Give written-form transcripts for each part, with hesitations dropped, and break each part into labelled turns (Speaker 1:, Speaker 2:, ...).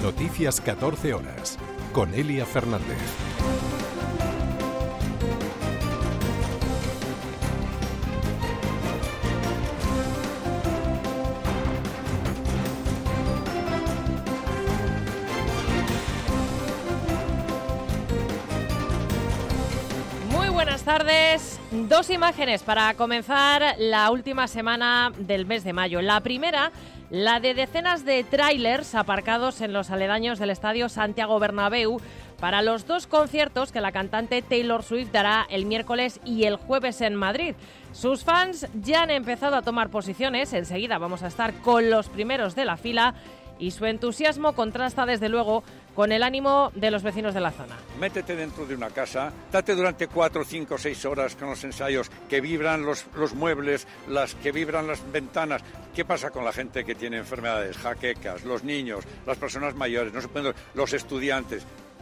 Speaker 1: Noticias 14 horas, con Elia Fernández.
Speaker 2: Buenas tardes. Dos imágenes para comenzar la última semana del mes de mayo. La primera, la de decenas de tráilers aparcados en los aledaños del estadio Santiago Bernabéu para los dos conciertos que la cantante Taylor Swift dará el miércoles y el jueves en Madrid. Sus fans ya han empezado a tomar posiciones. Enseguida vamos a estar con los primeros de la fila y su entusiasmo contrasta desde luego con el ánimo de los vecinos de la zona.
Speaker 3: Métete dentro de una casa, date durante 4, 5, 6 horas con los ensayos, que vibran los muebles, que vibran las ventanas. ¿Qué pasa con la gente que tiene enfermedades, jaquecas, los niños, las personas mayores, los estudiantes?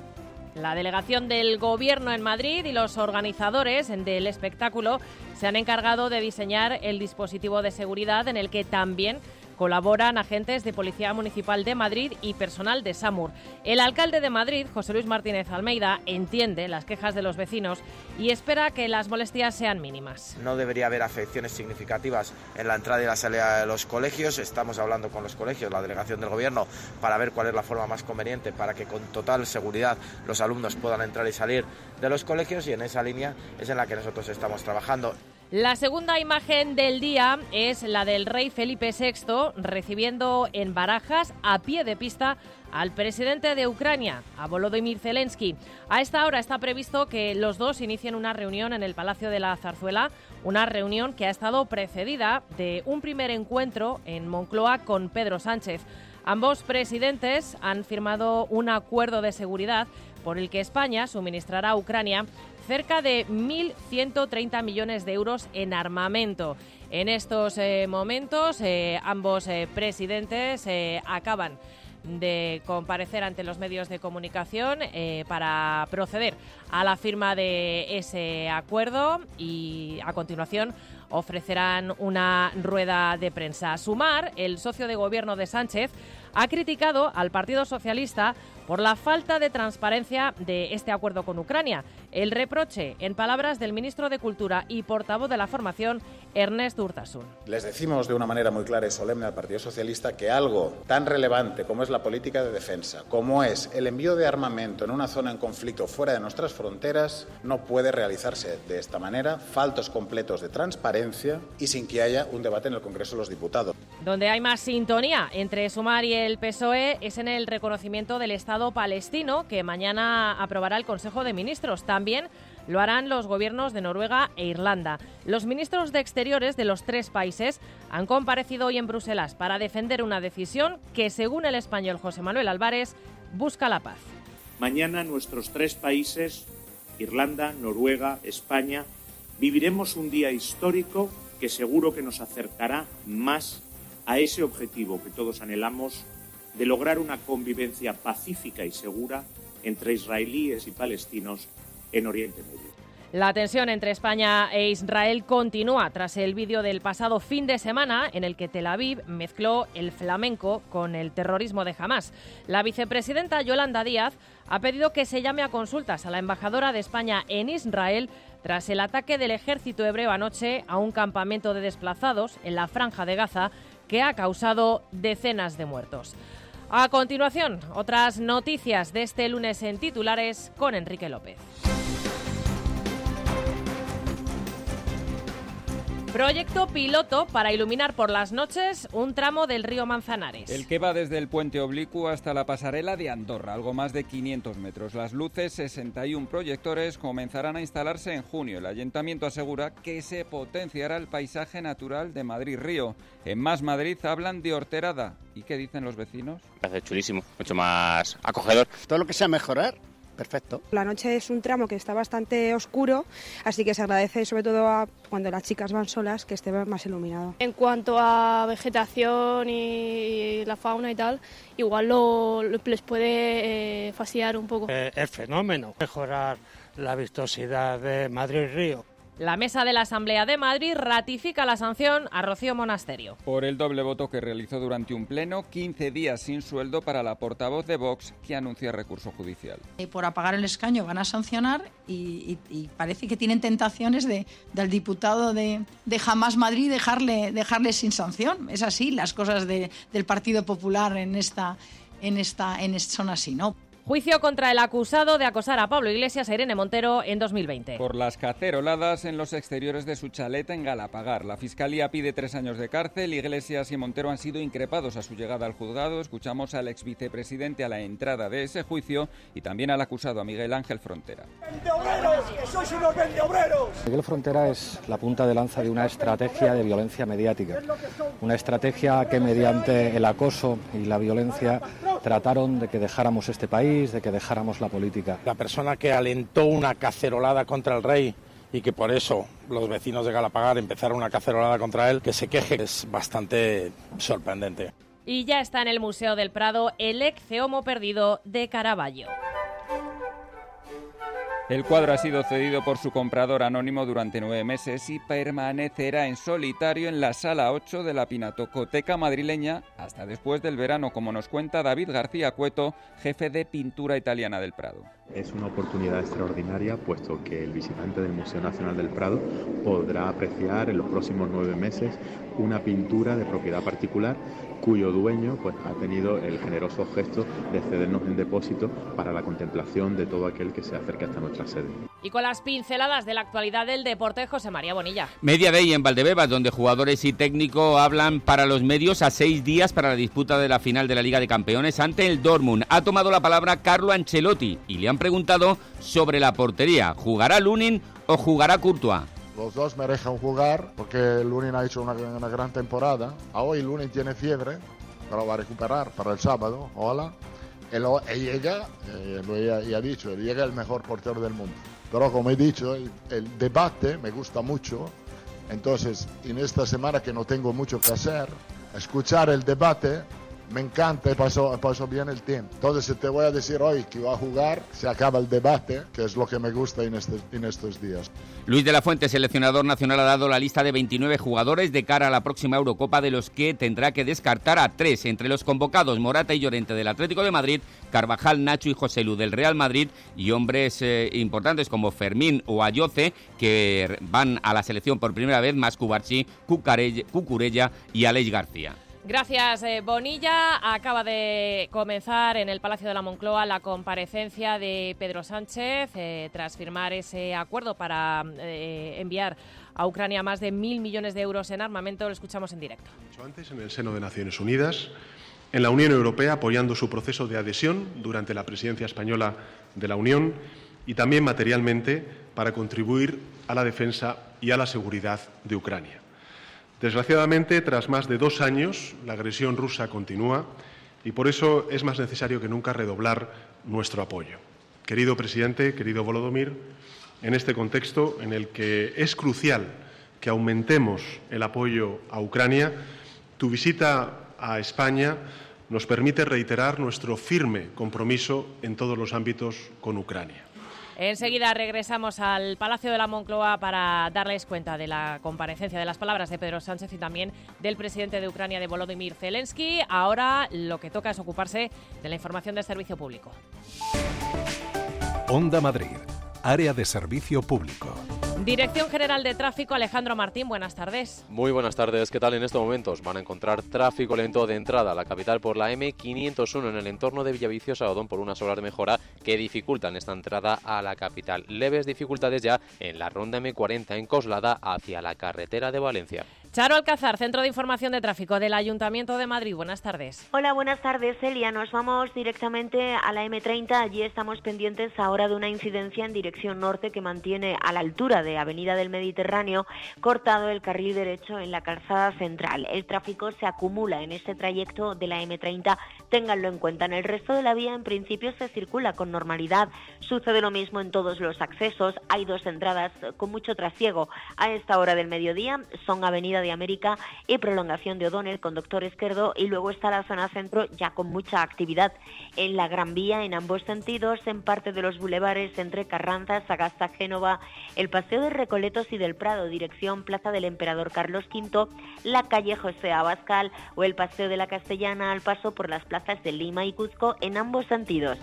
Speaker 2: La delegación del Gobierno en Madrid y los organizadores del espectáculo se han encargado de diseñar el dispositivo de seguridad en el que también colaboran agentes de Policía Municipal de Madrid y personal de SAMUR. El alcalde de Madrid, José Luis Martínez Almeida, entiende las quejas de los vecinos y espera que las molestias sean mínimas.
Speaker 4: No debería haber afecciones significativas en la entrada y la salida de los colegios. Estamos hablando con los colegios, la delegación del Gobierno, para ver cuál es la forma más conveniente para que con total seguridad los alumnos puedan entrar y salir de los colegios, y en esa línea es en la que nosotros estamos trabajando.
Speaker 2: La segunda imagen del día es la del rey Felipe VI recibiendo en Barajas, a pie de pista, al presidente de Ucrania, a Volodymyr Zelensky. A esta hora está previsto que los dos inicien una reunión en el Palacio de la Zarzuela, una reunión que ha estado precedida de un primer encuentro en Moncloa con Pedro Sánchez. Ambos presidentes han firmado un acuerdo de seguridad por el que España suministrará a Ucrania cerca de 1.130 millones de euros en armamento. En estos momentos, ambos presidentes acaban de comparecer ante los medios de comunicación para proceder a la firma de ese acuerdo y a continuación ofrecerán una rueda de prensa. Sumar, el socio de gobierno de Sánchez, ha criticado al Partido Socialista por la falta de transparencia de este acuerdo con Ucrania. El reproche, en palabras del ministro de Cultura y portavoz de la formación, Ernest Urtasun.
Speaker 5: Les decimos de una manera muy clara y solemne al Partido Socialista que algo tan relevante como es la política de defensa, como es el envío de armamento en una zona en conflicto fuera de nuestras fronteras, no puede realizarse de esta manera, faltos completos de transparencia y sin que haya un debate en el Congreso de los Diputados.
Speaker 2: Donde hay más sintonía entre Sumar y el PSOE es en el reconocimiento del Estado palestino que mañana aprobará el Consejo de Ministros. También lo harán los gobiernos de Noruega e Irlanda. Los ministros de Exteriores de los tres países han comparecido hoy en Bruselas para defender una decisión que, según el español José Manuel Álvarez, busca la paz.
Speaker 6: Mañana nuestros tres países, Irlanda, Noruega, España, viviremos un día histórico que seguro que nos acercará más a ese objetivo que todos anhelamos de lograr una convivencia pacífica y segura entre israelíes y palestinos en Oriente Medio.
Speaker 2: La tensión entre España e Israel continúa tras el vídeo del pasado fin de semana en el que Tel Aviv mezcló el flamenco con el terrorismo de Hamás. La vicepresidenta Yolanda Díaz ha pedido que se llame a consultas a la embajadora de España en Israel tras el ataque del ejército hebreo anoche a un campamento de desplazados en la Franja de Gaza que ha causado decenas de muertos. A continuación, otras noticias de este lunes en titulares con Enrique López. Proyecto piloto para iluminar por las noches un tramo del río Manzanares.
Speaker 7: El que va desde el puente oblicuo hasta la pasarela de Andorra, algo más de 500 metros. Las luces, 61 proyectores, comenzarán a instalarse en junio. El ayuntamiento asegura que se potenciará el paisaje natural de Madrid-Río. En Más Madrid hablan de Horterada. ¿Y qué dicen los vecinos?
Speaker 8: Me parece chulísimo, mucho más acogedor.
Speaker 9: Todo lo que sea mejorar. Perfecto.
Speaker 10: La noche es un tramo que está bastante oscuro, así que se agradece sobre todo cuando las chicas van solas que esté más iluminado.
Speaker 11: En cuanto a vegetación y la fauna y tal, igual les puede fastidiar un poco.
Speaker 12: El fenómeno, mejorar la vistosidad de Madrid-Río.
Speaker 2: La mesa de la Asamblea de Madrid ratifica la sanción a Rocío Monasterio.
Speaker 7: Por el doble voto que realizó durante un pleno, 15 días sin sueldo para la portavoz de Vox, que anuncia recurso judicial.
Speaker 12: Por apagar el escaño van a sancionar y parece que tienen tentaciones del diputado de Jamás Madrid dejarle sin sanción. Es así, las cosas del Partido Popular son así, ¿no?
Speaker 2: Juicio contra el acusado de acosar a Pablo Iglesias e Irene Montero en 2020.
Speaker 7: Por las caceroladas en los exteriores de su chalet en Galapagar. La Fiscalía pide 3 años de cárcel. Iglesias y Montero han sido increpados a su llegada al juzgado. Escuchamos al exvicepresidente a la entrada de ese juicio y también al acusado, a Miguel Ángel Frontera.
Speaker 13: ¡Vendeobreros! ¡Que sois unos vendeobreros!
Speaker 14: Miguel Frontera es la punta de lanza de una estrategia de violencia mediática. Una estrategia que mediante el acoso y la violencia trataron de que dejáramos este país, de que dejáramos la política.
Speaker 15: La persona que alentó una cacerolada contra el rey y que por eso los vecinos de Galapagar empezaron una cacerolada contra él, que se queje, es bastante sorprendente.
Speaker 2: Y ya está en el Museo del Prado el Ecce Homo perdido de Caravaggio.
Speaker 7: El cuadro ha sido cedido por su comprador anónimo durante 9 meses y permanecerá en solitario en la Sala 8 de la Pinacoteca madrileña hasta después del verano, como nos cuenta David García Cueto, jefe de Pintura Italiana del Prado.
Speaker 16: Es una oportunidad extraordinaria, puesto que el visitante del Museo Nacional del Prado podrá apreciar en los próximos 9 meses una pintura de propiedad particular cuyo dueño ha tenido el generoso gesto de cedernos en depósito para la contemplación de todo aquel que se acerque hasta nuestra sede.
Speaker 2: Y con las pinceladas de la actualidad del deporte, José María Bonilla.
Speaker 17: Media Day en Valdebebas, donde jugadores y técnico hablan para los medios a 6 días para la disputa de la final de la Liga de Campeones ante el Dortmund. Ha tomado la palabra Carlo Ancelotti y le han preguntado sobre la portería. ¿Jugará Lunin o jugará Courtois?
Speaker 18: Los dos me dejan jugar porque Lunin ha hecho una gran temporada. Hoy Lunin tiene fiebre, pero va a recuperar para el sábado. Hola. Él llega, ya he dicho, él llega el mejor portero del mundo. Pero como he dicho, el debate me gusta mucho. Entonces, en esta semana que no tengo mucho que hacer, escuchar el debate me encanta y paso bien el tiempo. Entonces te voy a decir hoy que va a jugar, se acaba el debate, que es lo que me gusta en estos días.
Speaker 17: Luis de la Fuente, seleccionador nacional, ha dado la lista de 29 jugadores de cara a la próxima Eurocopa, de los que tendrá que descartar a 3. Entre los convocados, Morata y Llorente del Atlético de Madrid, Carvajal, Nacho y Joselu del Real Madrid, y hombres importantes como Fermín o Ayoce, que van a la selección por primera vez, más Cubarsí, Cucurella y Aleix García.
Speaker 2: Gracias, Bonilla. Acaba de comenzar en el Palacio de la Moncloa la comparecencia de Pedro Sánchez tras firmar ese acuerdo para enviar a Ucrania más de 1.000 millones de euros en armamento. Lo escuchamos en directo.
Speaker 19: Antes, en el seno de Naciones Unidas, en la Unión Europea, apoyando su proceso de adhesión durante la presidencia española de la Unión, y también materialmente para contribuir a la defensa y a la seguridad de Ucrania. Desgraciadamente, tras más de 2 años, la agresión rusa continúa y por eso es más necesario que nunca redoblar nuestro apoyo. Querido presidente, querido Volodymyr, en este contexto en el que es crucial que aumentemos el apoyo a Ucrania, tu visita a España nos permite reiterar nuestro firme compromiso en todos los ámbitos con Ucrania.
Speaker 2: Enseguida regresamos al Palacio de la Moncloa para darles cuenta de la comparecencia, de las palabras de Pedro Sánchez y también del presidente de Ucrania, de Volodymyr Zelensky. Ahora lo que toca es ocuparse de la información del servicio público.
Speaker 1: Onda Madrid, área de servicio público.
Speaker 2: Dirección General de Tráfico, Alejandro Martín, buenas tardes.
Speaker 20: Muy buenas tardes, ¿qué tal? En estos momentos van a encontrar tráfico lento de entrada a la capital por la M501 en el entorno de Villaviciosa Odón por unas obras de mejora que dificultan esta entrada a la capital. Leves dificultades ya en la ronda M40 en Coslada hacia la carretera de Valencia.
Speaker 2: Charo Alcázar, Centro de Información de Tráfico del Ayuntamiento de Madrid. Buenas tardes.
Speaker 21: Hola, buenas tardes, Celia. Nos vamos directamente a la M30. Allí estamos pendientes ahora de una incidencia en dirección norte que mantiene a la altura de Avenida del Mediterráneo cortado el carril derecho en la calzada central. El tráfico se acumula en este trayecto de la M30 ténganlo en cuenta. En el resto de la vía, en principio, se circula con normalidad. Sucede lo mismo en todos los accesos. Hay 2 entradas con mucho trasiego a esta hora del mediodía. Son Avenida de América y Prolongación de O'Donnell con Doctor Esquerdo, y luego está la zona centro ya con mucha actividad en la Gran Vía en ambos sentidos, en parte de los bulevares entre Carranza, Sagasta, Génova, el Paseo de Recoletos y del Prado, dirección Plaza del Emperador Carlos V, la calle José Abascal o el Paseo de la Castellana al paso por las plazas de Lima y Cuzco en ambos sentidos.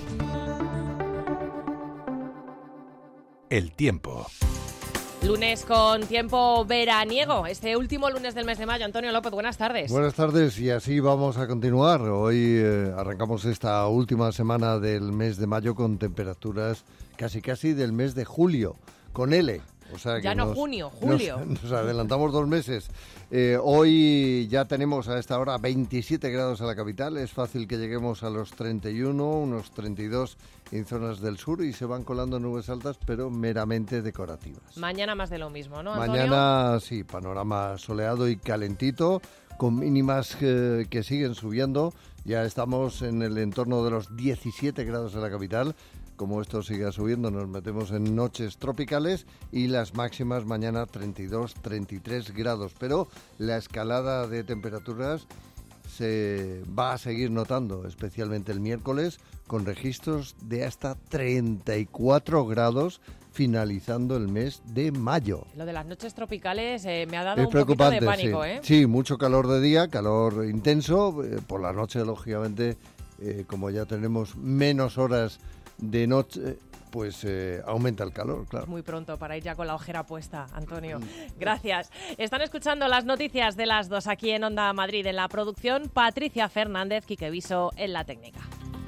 Speaker 1: El tiempo.
Speaker 2: Lunes con tiempo veraniego, este último lunes del mes de mayo. Antonio López, buenas tardes.
Speaker 3: Buenas tardes, y así vamos a continuar. Hoy arrancamos esta última semana del mes de mayo con temperaturas casi del mes de julio, con L. O sea que
Speaker 2: ya no junio, julio.
Speaker 3: Nos adelantamos 2 meses. Hoy ya tenemos a esta hora 27 grados en la capital. Es fácil que lleguemos a los 31, unos 32 en zonas del sur, y se van colando nubes altas, pero meramente decorativas.
Speaker 2: Mañana más de lo mismo, ¿no, Antonio?
Speaker 3: Mañana sí, panorama soleado y calentito, con mínimas que siguen subiendo. Ya estamos en el entorno de los 17 grados en la capital. Como esto siga subiendo, nos metemos en noches tropicales, y las máximas mañana 32, 33 grados. Pero la escalada de temperaturas se va a seguir notando, especialmente el miércoles, con registros de hasta 34 grados finalizando el mes de mayo.
Speaker 2: Lo de las noches tropicales me ha dado
Speaker 3: es
Speaker 2: un poquito de pánico,
Speaker 3: sí.
Speaker 2: ¿eh?
Speaker 3: Sí, mucho calor de día, calor intenso. Por la noche, lógicamente, como ya tenemos menos horas de noche, pues aumenta el calor, claro.
Speaker 2: Es muy pronto para ir ya con la ojera puesta, Antonio. Gracias. Están escuchando las noticias de las 2 aquí en Onda Madrid. En la producción, Patricia Fernández, Quique Viso en la técnica.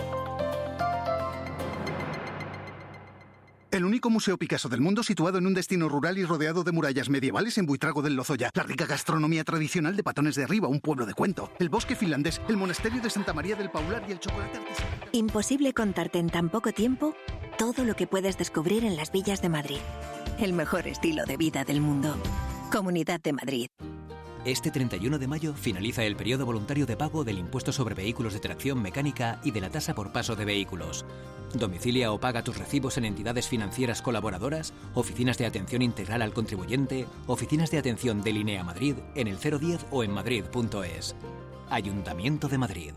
Speaker 22: El único museo Picasso del mundo situado en un destino rural y rodeado de murallas medievales en Buitrago del Lozoya. La rica gastronomía tradicional de Patones de Arriba, un pueblo de cuento. El bosque finlandés, el monasterio de Santa María del Paular y el chocolate artesanal.
Speaker 23: Imposible contarte en tan poco tiempo todo lo que puedes descubrir en las villas de Madrid. El mejor estilo de vida del mundo. Comunidad de Madrid.
Speaker 24: Este 31 de mayo finaliza el periodo voluntario de pago del impuesto sobre vehículos de tracción mecánica y de la tasa por paso de vehículos. Domicilia o paga tus recibos en entidades financieras colaboradoras, oficinas de atención integral al contribuyente, oficinas de atención de Linea Madrid, en el 010 o en madrid.es. Ayuntamiento de Madrid.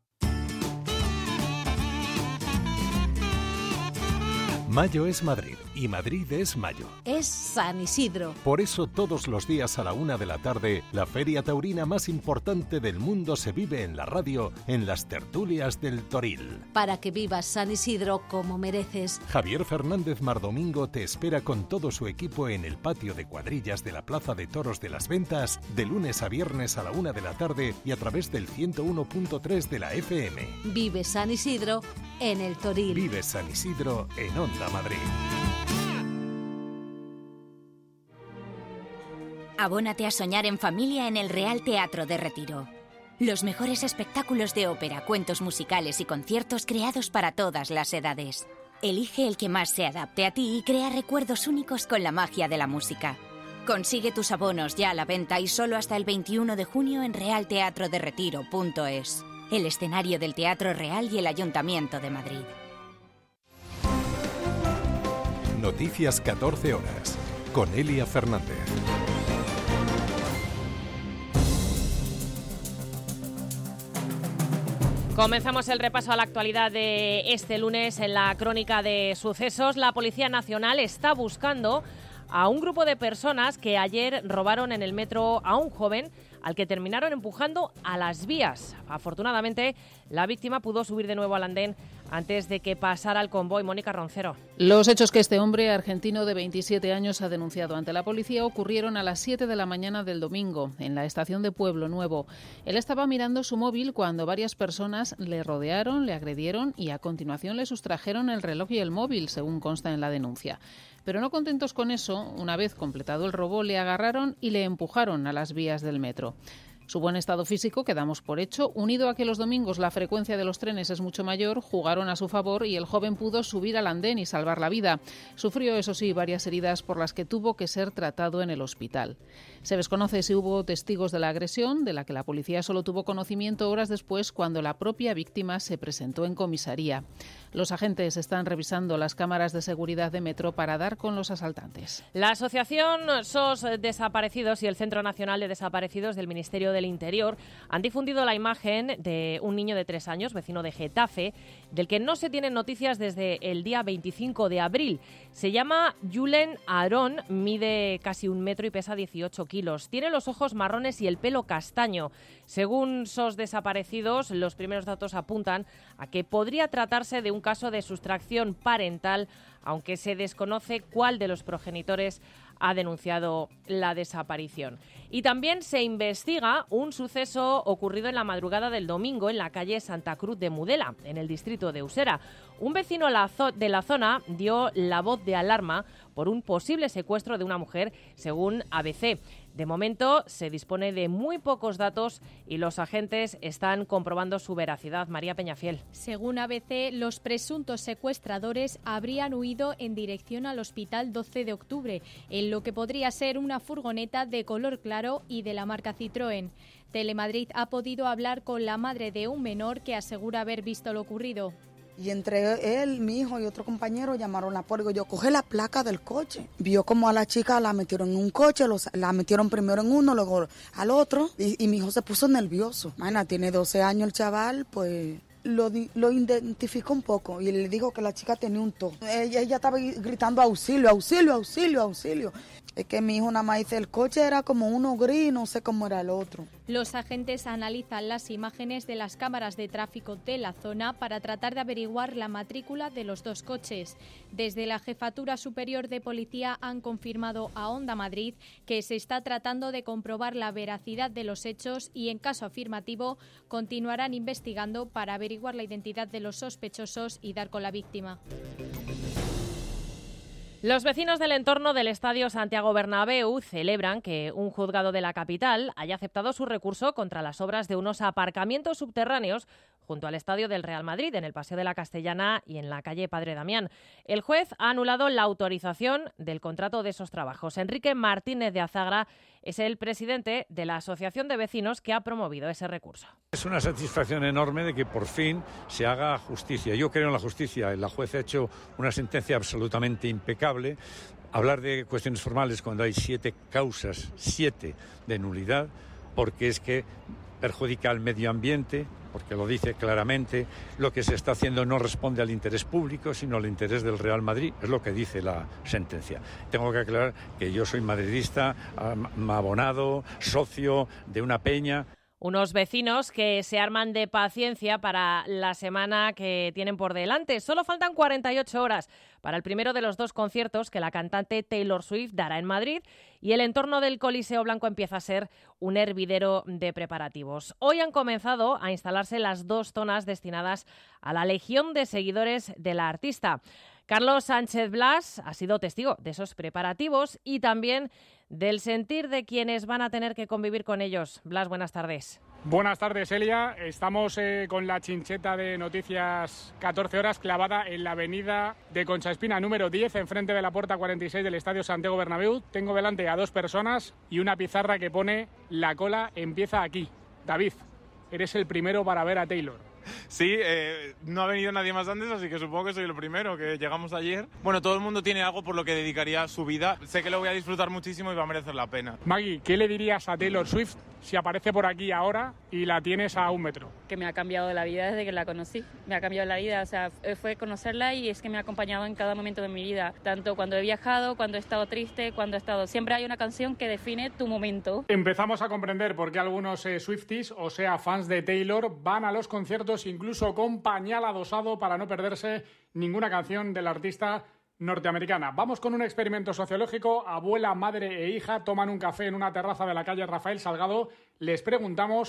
Speaker 1: Mayo es Madrid y Madrid es mayo.
Speaker 25: Es San Isidro.
Speaker 1: Por eso todos los días a la 1 de la tarde, la feria taurina más importante del mundo se vive en la radio, en las tertulias del Toril.
Speaker 25: Para que vivas San Isidro como mereces.
Speaker 1: Javier Fernández Mardomingo te espera con todo su equipo en el patio de cuadrillas de la Plaza de Toros de las Ventas, de lunes a viernes a la 1 de la tarde y a través del 101.3 de la FM.
Speaker 25: Vive San Isidro en el Toril.
Speaker 1: Vive San Isidro en Onda Madrid.
Speaker 26: Abónate a soñar en familia en el Real Teatro de Retiro. Los mejores espectáculos de ópera, cuentos musicales y conciertos creados para todas las edades. Elige el que más se adapte a ti y crea recuerdos únicos con la magia de la música. Consigue tus abonos ya a la venta y solo hasta el 21 de junio en realteatroderetiro.es. El escenario del Teatro Real y el Ayuntamiento de Madrid.
Speaker 1: Noticias 14 horas, con Elia Fernández.
Speaker 2: Comenzamos el repaso a la actualidad de este lunes en la crónica de sucesos. La Policía Nacional está buscando a un grupo de personas que ayer robaron en el metro a un joven al que terminaron empujando a las vías. Afortunadamente, la víctima pudo subir de nuevo al andén antes de que pasara el convoy. Mónica Roncero.
Speaker 27: Los hechos que este hombre argentino de 27 años ha denunciado ante la policía ocurrieron a las 7 de la mañana del domingo en la estación de Pueblo Nuevo. Él estaba mirando su móvil cuando varias personas le rodearon, le agredieron y a continuación le sustrajeron el reloj y el móvil, según consta en la denuncia. Pero no contentos con eso, una vez completado el robo, le agarraron y le empujaron a las vías del metro. Su buen estado físico, que damos por hecho, unido a que los domingos la frecuencia de los trenes es mucho mayor, jugaron a su favor y el joven pudo subir al andén y salvar la vida. Sufrió, eso sí, varias heridas por las que tuvo que ser tratado en el hospital. Se desconoce si hubo testigos de la agresión, de la que la policía solo tuvo conocimiento horas después, cuando la propia víctima se presentó en comisaría. Los agentes están revisando las cámaras de seguridad de Metro para dar con los asaltantes.
Speaker 2: La Asociación SOS Desaparecidos y el Centro Nacional de Desaparecidos del Ministerio del Interior han difundido la imagen de un niño de 3 años, vecino de Getafe, del que no se tienen noticias desde el día 25 de abril. Se llama Julen Aarón, mide casi 1 metro y pesa 18 kilos. Tiene los ojos marrones y el pelo castaño. Según SOS Desaparecidos, los primeros datos apuntan a que podría tratarse de un caso de sustracción parental, aunque se desconoce cuál de los progenitores ha denunciado la desaparición. Y también se investiga un suceso ocurrido en la madrugada del domingo en la calle Santa Cruz de Mudela, en el distrito de Usera. Un vecino de la zona dio la voz de alarma por un posible secuestro de una mujer, según ABC. De momento se dispone de muy pocos datos y los agentes están comprobando su veracidad. María Peñafiel.
Speaker 4: Según ABC, los presuntos secuestradores habrían huido en dirección al Hospital 12 de Octubre, en lo que podría ser una furgoneta de color claro y de la marca Citroën. Telemadrid ha podido hablar con la madre de un menor que asegura haber visto lo ocurrido.
Speaker 5: Y entre él, mi hijo y otro compañero llamaron a la policía. Yo cogí la placa del coche. Vio como a la chica la metieron en un coche, la metieron primero en uno, luego al otro. Y mi hijo se puso nervioso. Imagina, tiene 12 años el chaval, pues lo identificó un poco. Y le dijo que la chica tenía un tos. Ella estaba gritando auxilio, auxilio, auxilio, auxilio. Es que mi hijo nada más dice, el coche era como uno gris, no sé cómo era el otro.
Speaker 4: Los agentes analizan las imágenes de las cámaras de tráfico de la zona para tratar de averiguar la matrícula de los dos coches. Desde la Jefatura Superior de Policía han confirmado a Onda Madrid que se está tratando de comprobar la veracidad de los hechos y, en caso afirmativo, continuarán investigando para averiguar la identidad de los sospechosos y dar con la víctima.
Speaker 2: Los vecinos del entorno del Estadio Santiago Bernabéu celebran que un juzgado de la capital haya aceptado su recurso contra las obras de unos aparcamientos subterráneos junto al estadio del Real Madrid, en el Paseo de la Castellana y en la calle Padre Damián. El juez ha anulado la autorización del contrato de esos trabajos. Enrique Martínez de Azagra es el presidente de la Asociación de Vecinos que ha promovido ese recurso.
Speaker 6: Es una satisfacción enorme de que por fin se haga justicia. Yo creo en la justicia. La juez ha hecho una sentencia absolutamente impecable. Hablar de cuestiones formales cuando hay 7 causas, 7 de nulidad, porque es que perjudica al medio ambiente, porque lo dice claramente, lo que se está haciendo no responde al interés público, sino al interés del Real Madrid, es lo que dice la sentencia. Tengo que aclarar que yo soy madridista, abonado, socio de una peña.
Speaker 2: Unos vecinos que se arman de paciencia para la semana que tienen por delante. Solo faltan 48 horas para el primero de los 2 conciertos que la cantante Taylor Swift dará en Madrid y el entorno del Coliseo Blanco empieza a ser un hervidero de preparativos. Hoy han comenzado a instalarse las 2 zonas destinadas a la legión de seguidores de la artista. Carlos Sánchez Blas ha sido testigo de esos preparativos y también del sentir de quienes van a tener que convivir con ellos. Blas, buenas tardes.
Speaker 8: Buenas tardes, Elia. Estamos con la chincheta de Noticias 14 horas clavada en la avenida de Concha Espina número 10, enfrente de la puerta 46 del Estadio Santiago Bernabéu. Tengo delante a 2 personas y una pizarra que pone "La cola empieza aquí". David, eres el primero para ver a Taylor.
Speaker 9: Sí, no ha venido nadie más antes, así que supongo que soy el primero, que llegamos ayer. Bueno, todo el mundo tiene algo por lo que dedicaría su vida. Sé que lo voy a disfrutar muchísimo y va a merecer la pena.
Speaker 8: Maggie, ¿qué le dirías a Taylor Swift si aparece por aquí ahora y la tienes a 1 metro?
Speaker 10: Que me ha cambiado la vida desde que la conocí. Me ha cambiado la vida, o sea, fue conocerla y es que me ha acompañado en cada momento de mi vida. Tanto cuando he viajado, cuando he estado triste, cuando he estado... Siempre hay una canción que define tu momento.
Speaker 8: Empezamos a comprender por qué algunos Swifties, o sea, fans de Taylor, van a los conciertos incluso con pañal adosado para no perderse ninguna canción del artista norteamericana. Vamos con un experimento sociológico. Abuela, madre e hija toman un café en una terraza de la calle Rafael Salgado. Les preguntamos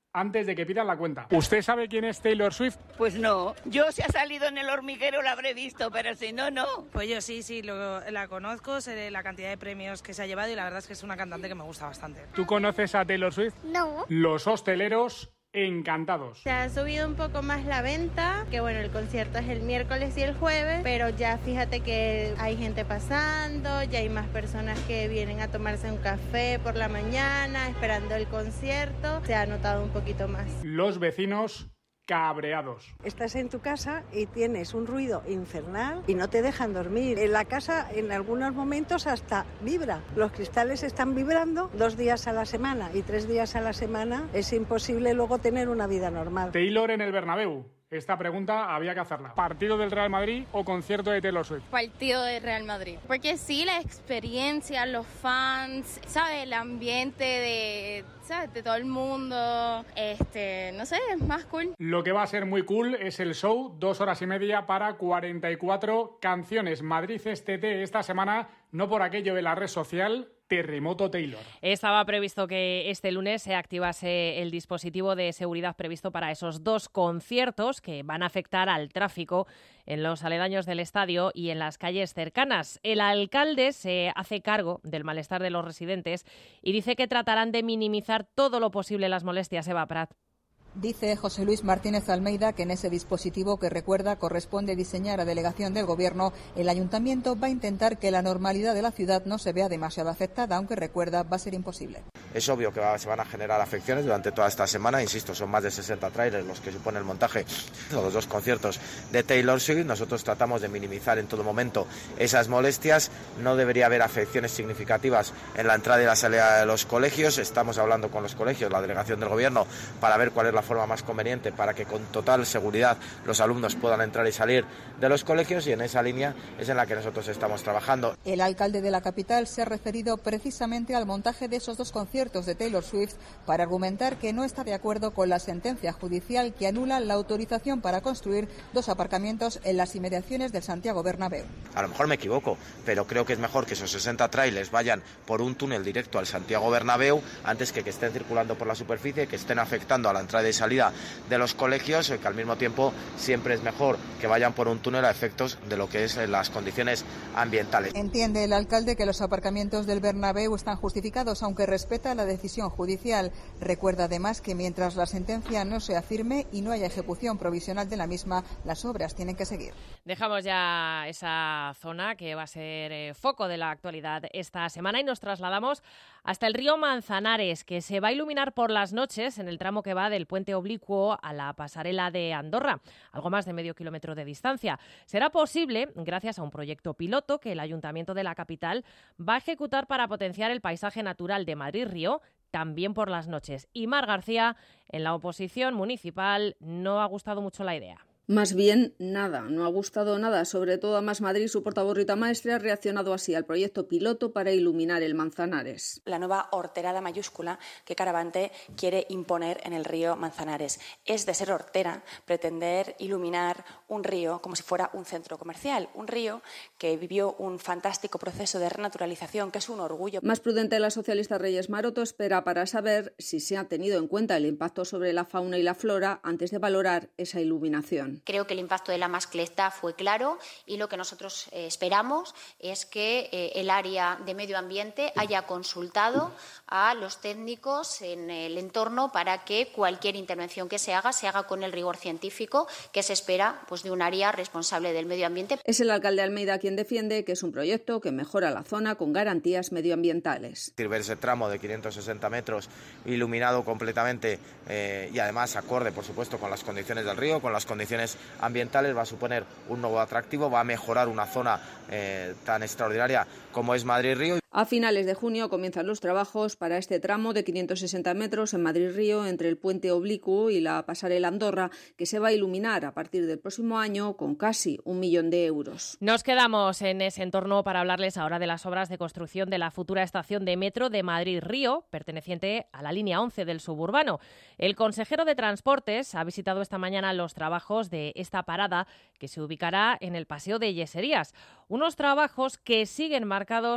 Speaker 8: antes de que pidan la cuenta. ¿Usted sabe quién es Taylor Swift?
Speaker 7: Pues no. Yo si ha salido en El Hormiguero la habré visto, pero si no, no.
Speaker 11: Pues yo sí, la conozco, sé la cantidad de premios que se ha llevado y la verdad es que es una cantante que me gusta bastante.
Speaker 8: ¿Tú conoces a Taylor Swift?
Speaker 11: No.
Speaker 8: Los hosteleros encantados.
Speaker 12: Se ha subido un poco más la venta, que bueno, el concierto es el miércoles y el jueves, pero ya fíjate que hay gente pasando, ya hay más personas que vienen a tomarse un café por la mañana, esperando el concierto, se ha notado un poquito más.
Speaker 8: Los vecinos cabreados.
Speaker 13: Estás en tu casa y tienes un ruido infernal y no te dejan dormir. En la casa en algunos momentos hasta vibra. Los cristales están vibrando 2 días a la semana y 3 días a la semana. Es imposible luego tener una vida normal.
Speaker 8: Taylor en el Bernabéu. Esta pregunta había que hacerla. ¿Partido del Real Madrid o concierto de Taylor Swift?
Speaker 12: Partido del Real Madrid. Porque sí, la experiencia, los fans, ¿sabes? El ambiente de todo el mundo, no sé, es más cool.
Speaker 8: Lo que va a ser muy cool es el show, 2 horas y media para 44 canciones. Madrid STT esta semana, no por aquello de la red social, Terremoto Taylor.
Speaker 2: Estaba previsto que este lunes se activase el dispositivo de seguridad previsto para esos 2 conciertos que van a afectar al tráfico en los aledaños del estadio y en las calles cercanas. El alcalde se hace cargo del malestar de los residentes y dice que tratarán de minimizar todo lo posible las molestias. Eva Prat.
Speaker 14: Dice José Luis Martínez Almeida que en ese dispositivo que recuerda corresponde diseñar a delegación del Gobierno, el Ayuntamiento va a intentar que la normalidad de la ciudad no se vea demasiado afectada, aunque recuerda va a ser imposible.
Speaker 15: Es obvio que se van a generar afecciones durante toda esta semana, insisto, son más de 60 trailers los que supone el montaje de los 2 conciertos de Taylor Swift. Nosotros tratamos de minimizar en todo momento esas molestias, no debería haber afecciones significativas en la entrada y la salida de los colegios. Estamos hablando con los colegios, la delegación del Gobierno, para ver cuál es la forma más conveniente para que con total seguridad los alumnos puedan entrar y salir de los colegios, y en esa línea es en la que nosotros estamos trabajando.
Speaker 14: El alcalde de la capital se ha referido precisamente al montaje de esos 2 conciertos de Taylor Swift para argumentar que no está de acuerdo con la sentencia judicial que anula la autorización para construir 2 aparcamientos en las inmediaciones del Santiago Bernabéu.
Speaker 15: A lo mejor me equivoco, pero creo que es mejor que esos 60 trailers vayan por un túnel directo al Santiago Bernabéu antes que estén circulando por la superficie, que estén afectando a la entrada y salida de los colegios, que al mismo tiempo siempre es mejor que vayan por un túnel a efectos de lo que es las condiciones ambientales.
Speaker 14: Entiende el alcalde que los aparcamientos del Bernabéu están justificados, aunque respeta la decisión judicial. Recuerda además que mientras la sentencia no sea firme y no haya ejecución provisional de la misma, las obras tienen que seguir.
Speaker 2: Dejamos ya esa zona que va a ser foco de la actualidad esta semana y nos trasladamos hasta el río Manzanares, que se va a iluminar por las noches en el tramo que va del puente oblicuo a la pasarela de Andorra, algo más de medio kilómetro de distancia. Será posible gracias a un proyecto piloto que el Ayuntamiento de la capital va a ejecutar para potenciar el paisaje natural de Madrid-Río, también por las noches. Y Mar García, en la oposición municipal, no ha gustado mucho la idea.
Speaker 16: Más bien, nada, no ha gustado nada. Sobre todo a Más Madrid, su portavoz Rita Maestre ha reaccionado así al proyecto piloto para iluminar el Manzanares.
Speaker 28: La nueva horterada mayúscula que Caravante quiere imponer en el río Manzanares. Es de ser hortera pretender iluminar un río como si fuera un centro comercial, un río que vivió un fantástico proceso de renaturalización, que es un orgullo.
Speaker 16: Más prudente, la socialista Reyes Maroto espera para saber si se ha tenido en cuenta el impacto sobre la fauna y la flora antes de valorar esa iluminación.
Speaker 29: Creo que el impacto de la mascleta fue claro y lo que nosotros esperamos es que el área de medio ambiente haya consultado a los técnicos en el entorno para que cualquier intervención que se haga con el rigor científico que se espera de un área responsable del medio ambiente.
Speaker 16: Es el alcalde Almeida quien defiende que es un proyecto que mejora la zona con garantías medioambientales.
Speaker 15: Ver ese tramo de 560 metros iluminado completamente y además acorde, por supuesto, con las condiciones del río, con las condiciones ambientales, va a suponer un nuevo atractivo, va a mejorar una zona tan extraordinaria como es Madrid-Río.
Speaker 16: A finales de junio comienzan los trabajos para este tramo de 560 metros en Madrid-Río entre el puente oblicuo y la pasarela Andorra, que se va a iluminar a partir del próximo año con casi 1 millón de euros.
Speaker 2: Nos quedamos en ese entorno para hablarles ahora de las obras de construcción de la futura estación de metro de Madrid-Río, perteneciente a la línea 11 del suburbano. El consejero de Transportes ha visitado esta mañana los trabajos de esta parada, que se ubicará en el Paseo de Yeserías. Unos trabajos que siguen marcados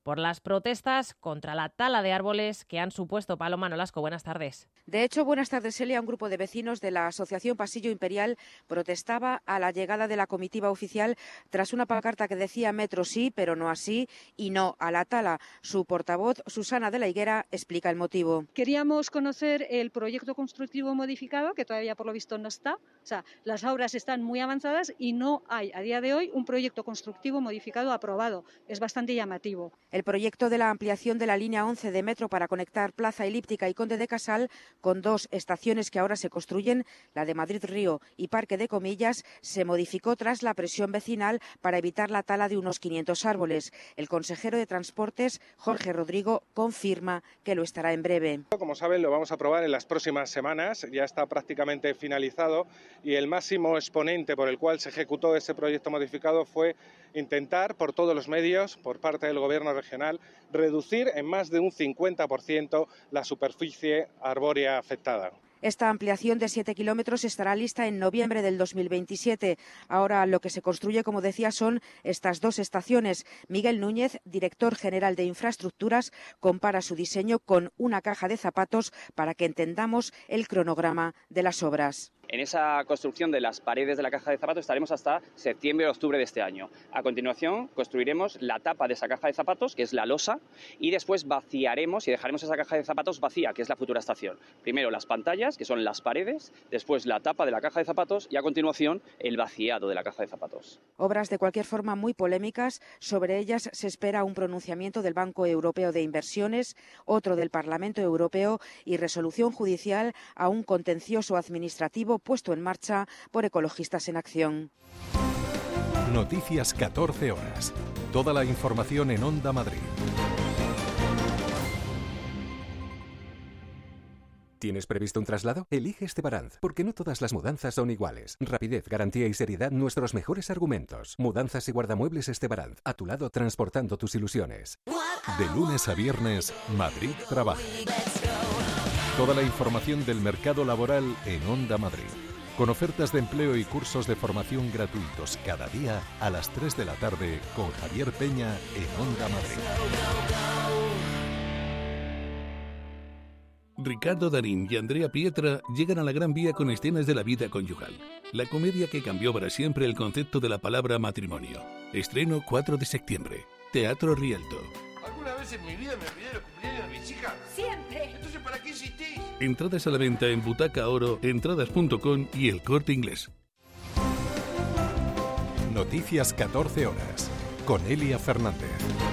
Speaker 2: por las protestas contra la tala de árboles que han supuesto. Paloma Nolasco, buenas tardes.
Speaker 3: De hecho, buenas tardes, Celia. Un grupo de vecinos de la Asociación Pasillo Imperial protestaba a la llegada de la comitiva oficial tras una pancarta que decía metro sí, pero no así, y no a la tala. Su portavoz, Susana de la Higuera, explica el motivo.
Speaker 17: Queríamos conocer el proyecto constructivo modificado, que todavía por lo visto no está. O sea, las obras están muy avanzadas y no hay a día de hoy un proyecto constructivo modificado aprobado. Es bastante llamativo.
Speaker 3: El proyecto de la ampliación de la línea 11 de metro para conectar Plaza Elíptica y Conde de Casal con dos estaciones que ahora se construyen, la de Madrid Río y Parque de Comillas, se modificó tras la presión vecinal para evitar la tala de unos 500 árboles. El consejero de Transportes, Jorge Rodrigo, confirma que lo estará en breve.
Speaker 18: Como saben, lo vamos a aprobar en las próximas semanas. Ya está prácticamente finalizado y el máximo exponente por el cual se ejecutó ese proyecto modificado fue intentar, por todos los medios, por parte del Gobierno regional, reducir en más de un 50% la superficie arbórea afectada.
Speaker 3: Esta ampliación de 7 kilómetros estará lista en noviembre del 2027. Ahora lo que se construye, como decía, son estas dos estaciones. Miguel Núñez, director general de Infraestructuras, compara su diseño con una caja de zapatos para que entendamos el cronograma de las obras.
Speaker 19: En esa construcción de las paredes de la caja de zapatos estaremos hasta septiembre o octubre de este año. A continuación construiremos la tapa de esa caja de zapatos, que es la losa, y después vaciaremos y dejaremos esa caja de zapatos vacía, que es la futura estación. Primero las pantallas, que son las paredes, después la tapa de la caja de zapatos y a continuación el vaciado de la caja de zapatos.
Speaker 3: Obras de cualquier forma muy polémicas. Sobre ellas se espera un pronunciamiento del Banco Europeo de Inversiones, otro del Parlamento Europeo y resolución judicial a un contencioso administrativo puesto en marcha por Ecologistas en Acción.
Speaker 1: Noticias 14 horas. Toda la información en Onda Madrid.
Speaker 20: ¿Tienes previsto un traslado? Elige Estebaranz, porque no todas las mudanzas son iguales. Rapidez, garantía y seriedad, nuestros mejores argumentos. Mudanzas y guardamuebles Estebaranz, a tu lado transportando tus ilusiones.
Speaker 1: De lunes a viernes, Madrid trabaja. Toda la información del mercado laboral en Onda Madrid. Con ofertas de empleo y cursos de formación gratuitos cada día a las 3 de la tarde con Javier Peña en Onda Madrid.
Speaker 21: Ricardo Darín y Andrea Pietra llegan a la Gran Vía con escenas de la vida conyugal. La comedia que cambió para siempre el concepto de la palabra matrimonio. Estreno 4 de septiembre. Teatro Rialto.
Speaker 22: ¿Alguna vez en mi vida me olvidé de los cumpleaños de mis hijas? ¡Siempre! Entonces, ¿para qué insistís?
Speaker 21: Entradas a la venta en Butaca Oro, entradas.com y El Corte Inglés.
Speaker 1: Noticias 14 horas con Elia Fernández.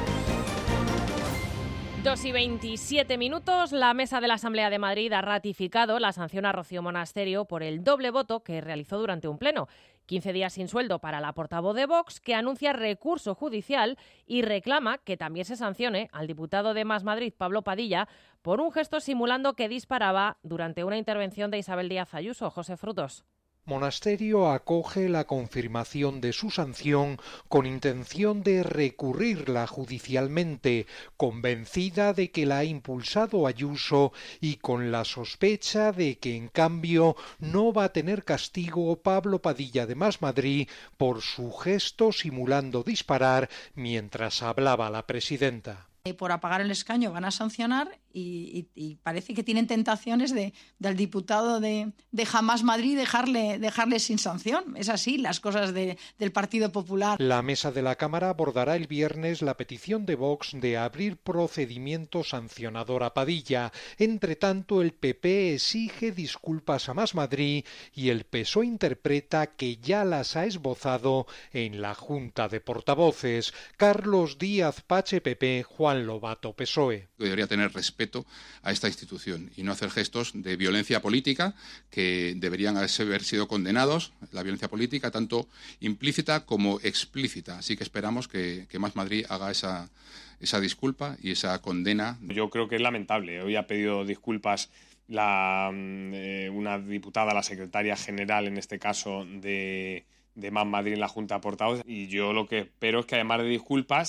Speaker 2: 2:27. La Mesa de la Asamblea de Madrid ha ratificado la sanción a Rocío Monasterio por el doble voto que realizó durante un pleno. 15 días sin sueldo para la portavoz de Vox, que anuncia recurso judicial y reclama que también se sancione al diputado de Más Madrid, Pablo Padilla, por un gesto simulando que disparaba durante una intervención de Isabel Díaz Ayuso. José Frutos.
Speaker 23: Monasterio acoge la confirmación de su sanción con intención de recurrirla judicialmente, convencida de que la ha impulsado Ayuso y con la sospecha de que, en cambio, no va a tener castigo Pablo Padilla de Más Madrid por su gesto simulando disparar mientras hablaba la presidenta.
Speaker 24: Por apagar el escaño van a sancionar y parece que tienen tentaciones del diputado de Jamás Madrid dejarle sin sanción. Es así las cosas del Partido Popular.
Speaker 23: La mesa de la Cámara abordará el viernes la petición de Vox de abrir procedimiento sancionador a Padilla. Entre tanto, el PP exige disculpas a Más Madrid y el PSOE interpreta que ya las ha esbozado en la Junta de Portavoces. Carlos Díaz Pache, PP, Juan Lobato, PSOE.
Speaker 30: Debería tener respeto a esta institución y no hacer gestos de violencia política que deberían haber sido condenados, la violencia política tanto implícita como explícita. Así que esperamos que Más Madrid haga esa disculpa y esa condena.
Speaker 31: Yo creo que es lamentable. Hoy ha pedido disculpas una diputada, la secretaria general, en este caso, de Más Madrid en la Junta de Portavoces, y yo lo que espero es que, además de disculpas,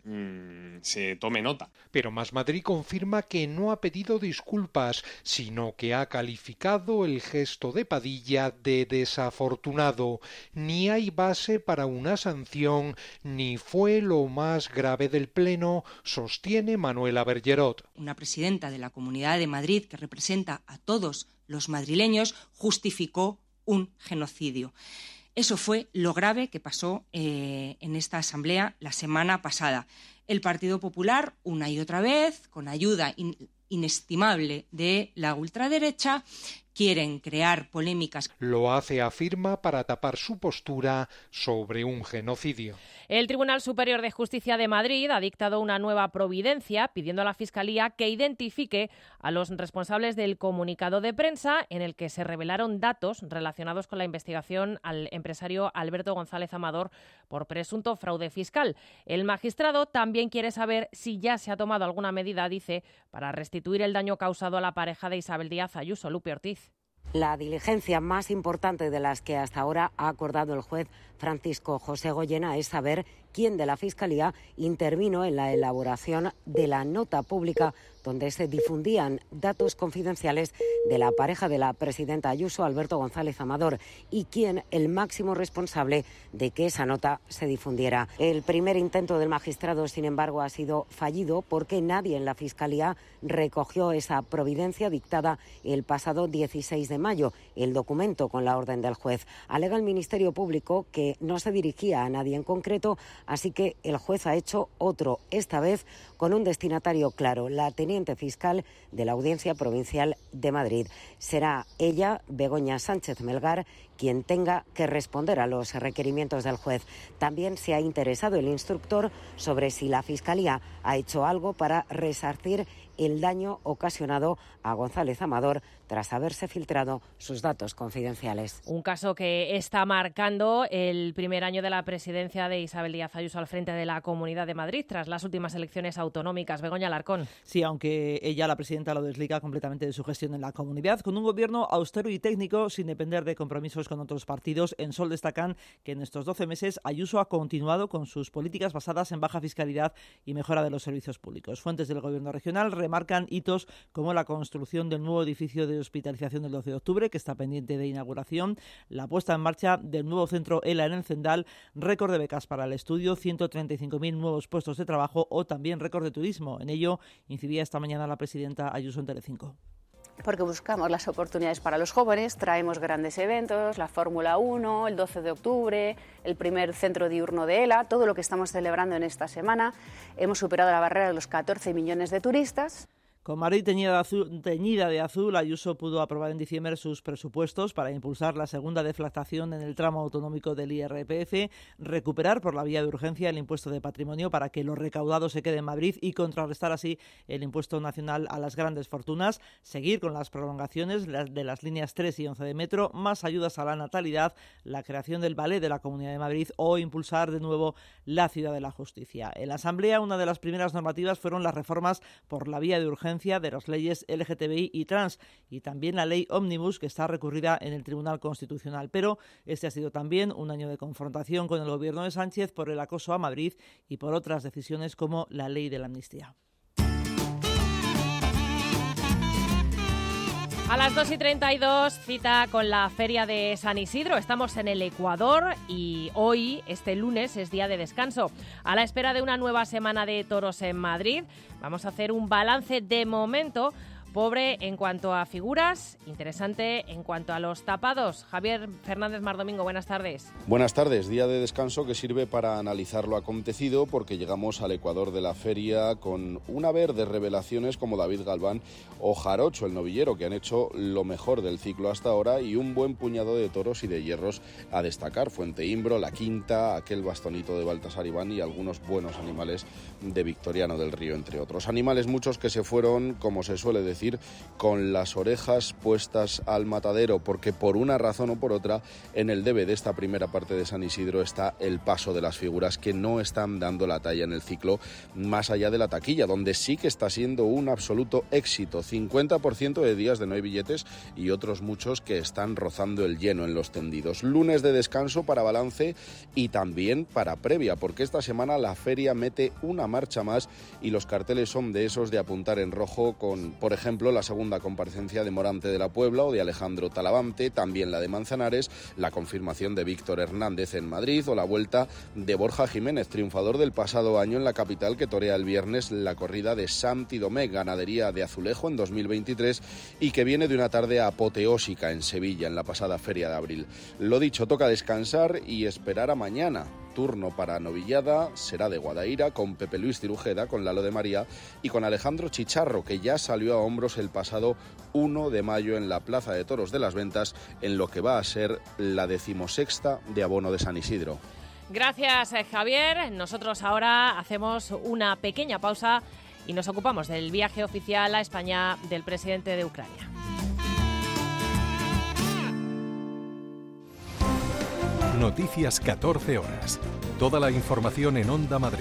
Speaker 31: se tome nota.
Speaker 23: Pero Más Madrid confirma que no ha pedido disculpas, sino que ha calificado el gesto de Padilla de desafortunado. Ni hay base para una sanción, ni fue lo más grave del Pleno, sostiene Manuela Bergerot.
Speaker 4: Una presidenta de la Comunidad de Madrid que representa a todos los madrileños justificó un genocidio. Eso fue lo grave que pasó en esta asamblea la semana pasada. El Partido Popular, una y otra vez, con ayuda inestimable de la ultraderecha, quieren crear polémicas.
Speaker 23: Lo hace, afirma, para tapar su postura sobre un genocidio.
Speaker 2: El Tribunal Superior de Justicia de Madrid ha dictado una nueva providencia pidiendo a la Fiscalía que identifique a los responsables del comunicado de prensa en el que se revelaron datos relacionados con la investigación al empresario Alberto González Amador por presunto fraude fiscal. El magistrado también quiere saber si ya se ha tomado alguna medida, dice, para restituir el daño causado a la pareja de Isabel Díaz Ayuso. Lupe Ortiz.
Speaker 5: La diligencia más importante de las que hasta ahora ha acordado el juez Francisco José Goyena es saber quién de la Fiscalía intervino en la elaboración de la nota pública donde se difundían datos confidenciales de la pareja de la presidenta Ayuso, Alberto González Amador, y quién el máximo responsable de que esa nota se difundiera. El primer intento del magistrado, sin embargo, ha sido fallido porque nadie en la Fiscalía recogió esa providencia dictada el pasado 16 de mayo, el documento con la orden del juez. Alega el Ministerio Público que no se dirigía a nadie en concreto, así que el juez ha hecho otro, esta vez con un destinatario claro, la teniente fiscal de la Audiencia Provincial de Madrid. Será ella, Begoña Sánchez Melgar, quien tenga que responder a los requerimientos del juez. También se ha interesado el instructor sobre si la Fiscalía ha hecho algo para resarcir el daño ocasionado a González Amador tras haberse filtrado sus datos confidenciales.
Speaker 2: Un caso que está marcando el primer año de la presidencia de Isabel Díaz Ayuso al frente de la Comunidad de Madrid tras las últimas elecciones autonómicas. Begoña Alarcón.
Speaker 6: Sí, aunque ella, la presidenta, lo desliga completamente de su gestión en la comunidad, con un gobierno austero y técnico sin depender de compromisos con otros partidos. En Sol destacan que en estos 12 meses Ayuso ha continuado con sus políticas basadas en baja fiscalidad y mejora de los servicios públicos. Fuentes del gobierno regional remarcan hitos como la construcción del nuevo edificio de hospitalización del 12 de octubre, que está pendiente de inauguración, la puesta en marcha del nuevo centro ELA en el Cendal, récord de becas para el estudio, 135.000 nuevos puestos de trabajo o también récord de turismo. En ello incidía esta mañana la presidenta Ayuso en Telecinco.
Speaker 7: Porque buscamos las oportunidades para los jóvenes, traemos grandes eventos, la Fórmula 1, el 12 de octubre, el primer centro diurno de ELA, todo lo que estamos celebrando en esta semana. Hemos superado la barrera de los 14 millones de turistas.
Speaker 6: Con Madrid teñida de azul, Ayuso pudo aprobar en diciembre sus presupuestos para impulsar la segunda deflactación en el tramo autonómico del IRPF, recuperar por la vía de urgencia el impuesto de patrimonio para que lo recaudado se quede en Madrid y contrarrestar así el impuesto nacional a las grandes fortunas, seguir con las prolongaciones de las líneas 3 y 11 de metro, más ayudas a la natalidad, la creación del ballet de la Comunidad de Madrid o impulsar de nuevo la Ciudad de la Justicia. En la Asamblea, una de las primeras normativas fueron las reformas por la vía de urgencia de las leyes LGTBI y trans y también la ley Ómnibus, que está recurrida en el Tribunal Constitucional. Pero este ha sido también un año de confrontación con el gobierno de Sánchez por el acoso a Madrid y por otras decisiones como la ley de la amnistía.
Speaker 2: A las 2:32, cita con la Feria de San Isidro. Estamos en el Ecuador y hoy, este lunes, es día de descanso. A la espera de una nueva semana de toros en Madrid, vamos a hacer un balance de momento. Pobre en cuanto a figuras, interesante en cuanto a los tapados. Javier Fernández Mardomingo, buenas tardes.
Speaker 9: Buenas tardes, día de descanso que sirve para analizar lo acontecido porque llegamos al Ecuador de la feria con un haber de revelaciones como David Galván o Jarocho, el novillero, que han hecho lo mejor del ciclo hasta ahora y un buen puñado de toros y de hierros a destacar. Fuente Imbro, La Quinta, aquel bastonito de Baltasar Iván y algunos buenos animales de Victoriano del Río, entre otros. Animales muchos que se fueron, como se suele decir, decir, con las orejas puestas al matadero, porque por una razón o por otra, en el debe de esta primera parte de San Isidro está el paso de las figuras, que no están dando la talla en el ciclo más allá de la taquilla, donde sí que está siendo un absoluto éxito. 50% de días de no hay billetes y otros muchos que están rozando el lleno en los tendidos. Lunes de descanso para balance y también para previa, porque esta semana la feria mete una marcha más y los carteles son de esos de apuntar en rojo con, por ejemplo, la segunda comparecencia de Morante de la Puebla o de Alejandro Talavante, también la de Manzanares, la confirmación de Víctor Hernández en Madrid o la vuelta de Borja Jiménez, triunfador del pasado año en la capital, que torea el viernes la corrida de Santi Domé, ganadería de Azulejo en 2023 y que viene de una tarde apoteósica en Sevilla en la pasada feria de abril. Lo dicho, toca descansar y esperar a mañana. Turno para novillada será de Guadaira con Pepe Luis Cirujeda, con Lalo de María y con Alejandro Chicharro, que ya salió a hombros el pasado 1 de mayo en la Plaza de Toros de las Ventas, en lo que va a ser la 16ª de abono de San Isidro.
Speaker 2: Gracias, Javier. Nosotros ahora hacemos una pequeña pausa y nos ocupamos del viaje oficial a España del presidente de Ucrania.
Speaker 1: Noticias 14 horas. Toda la información en Onda Madrid.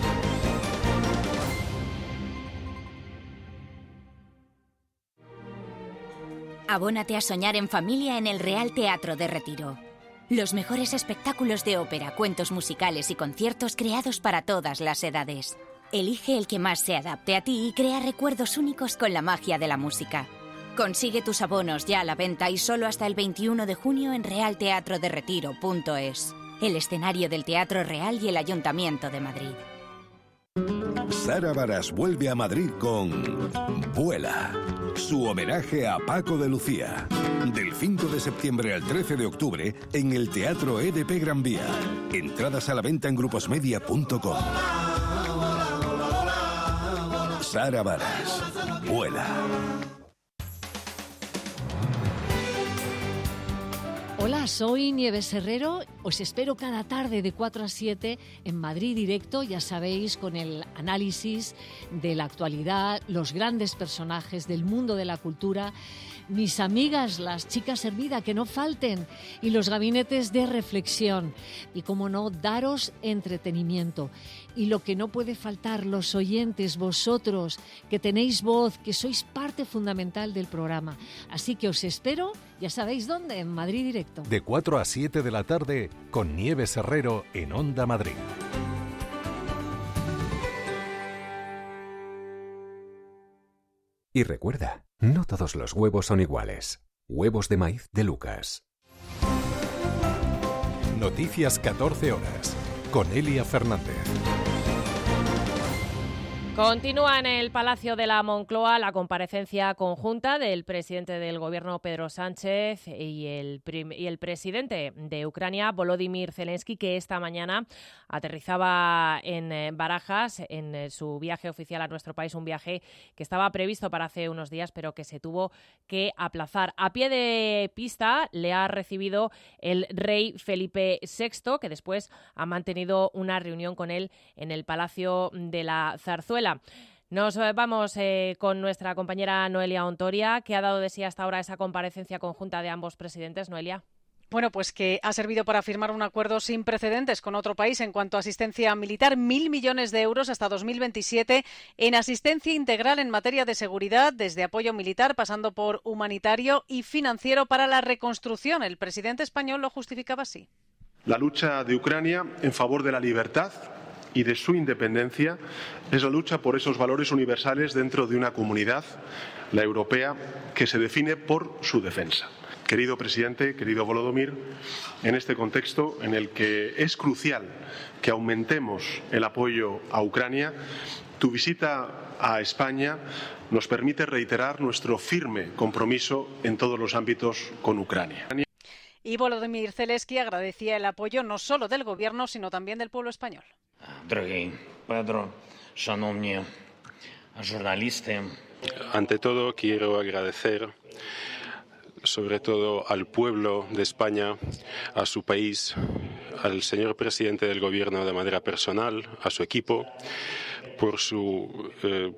Speaker 8: Abónate a soñar en familia en el Real Teatro de Retiro. Los mejores espectáculos de ópera, cuentos musicales y conciertos creados para todas las edades. Elige el que más se adapte a ti y crea recuerdos únicos con la magia de la música. Consigue tus abonos ya a la venta y solo hasta el 21 de junio en realteatroderetiro.es, el escenario del Teatro Real y el Ayuntamiento de Madrid.
Speaker 10: Sara Varas vuelve a Madrid con Vuela, su homenaje a Paco de Lucía. Del 5 de septiembre al 13 de octubre en el Teatro EDP Gran Vía. Entradas a la venta en gruposmedia.com. Sara Varas, Vuela.
Speaker 11: Hola, soy Nieves Herrero. Os espero cada tarde de 4 a 7 en Madrid Directo, ya sabéis, con el análisis de la actualidad, los grandes personajes del mundo de la cultura, mis amigas, las chicas Hermida, que no falten, y los gabinetes de reflexión. Y, como no, daros entretenimiento. Y lo que no puede faltar, los oyentes, vosotros, que tenéis voz, que sois parte fundamental del programa. Así que os espero, ya sabéis dónde, en Madrid Directo.
Speaker 1: De 4 a 7 de la tarde, con Nieves Herrero en Onda Madrid.
Speaker 20: Y recuerda, no todos los huevos son iguales. Huevos de maíz de Lucas.
Speaker 1: Noticias 14 horas, con Elia Fernández.
Speaker 2: Continúa en el Palacio de la Moncloa la comparecencia conjunta del presidente del Gobierno, Pedro Sánchez, y el presidente de Ucrania, Volodymyr Zelensky, que esta mañana aterrizaba en Barajas en su viaje oficial a nuestro país, un viaje que estaba previsto para hace unos días, pero que se tuvo que aplazar. A pie de pista le ha recibido el rey Felipe VI, que después ha mantenido una reunión con él en el Palacio de la Zarzuela. Nos vamos con nuestra compañera Noelia Ontoria, que ha dado de sí hasta ahora esa comparecencia conjunta de ambos presidentes. Noelia.
Speaker 12: Bueno, pues que ha servido para firmar un acuerdo sin precedentes con otro país en cuanto a asistencia militar, 1.000 millones de euros hasta 2027 en asistencia integral en materia de seguridad, desde apoyo militar, pasando por humanitario y financiero para la reconstrucción. El presidente español lo justificaba así.
Speaker 13: La lucha de Ucrania en favor de la libertad y de su independencia es la lucha por esos valores universales dentro de una comunidad, la europea, que se define por su defensa. Querido presidente, querido Volodymyr, en este contexto en el que es crucial que aumentemos el apoyo a Ucrania, tu visita a España nos permite reiterar nuestro firme compromiso en todos los ámbitos con Ucrania.
Speaker 12: Y Volodymyr Zelensky agradecía el apoyo no solo del Gobierno, sino también del pueblo español.
Speaker 14: Дорогий Pedro, шановні журналісти.
Speaker 25: Ante todo, quiero agradecer sobre todo al pueblo de España, a su país, al señor presidente del Gobierno de manera personal, a su equipo, por su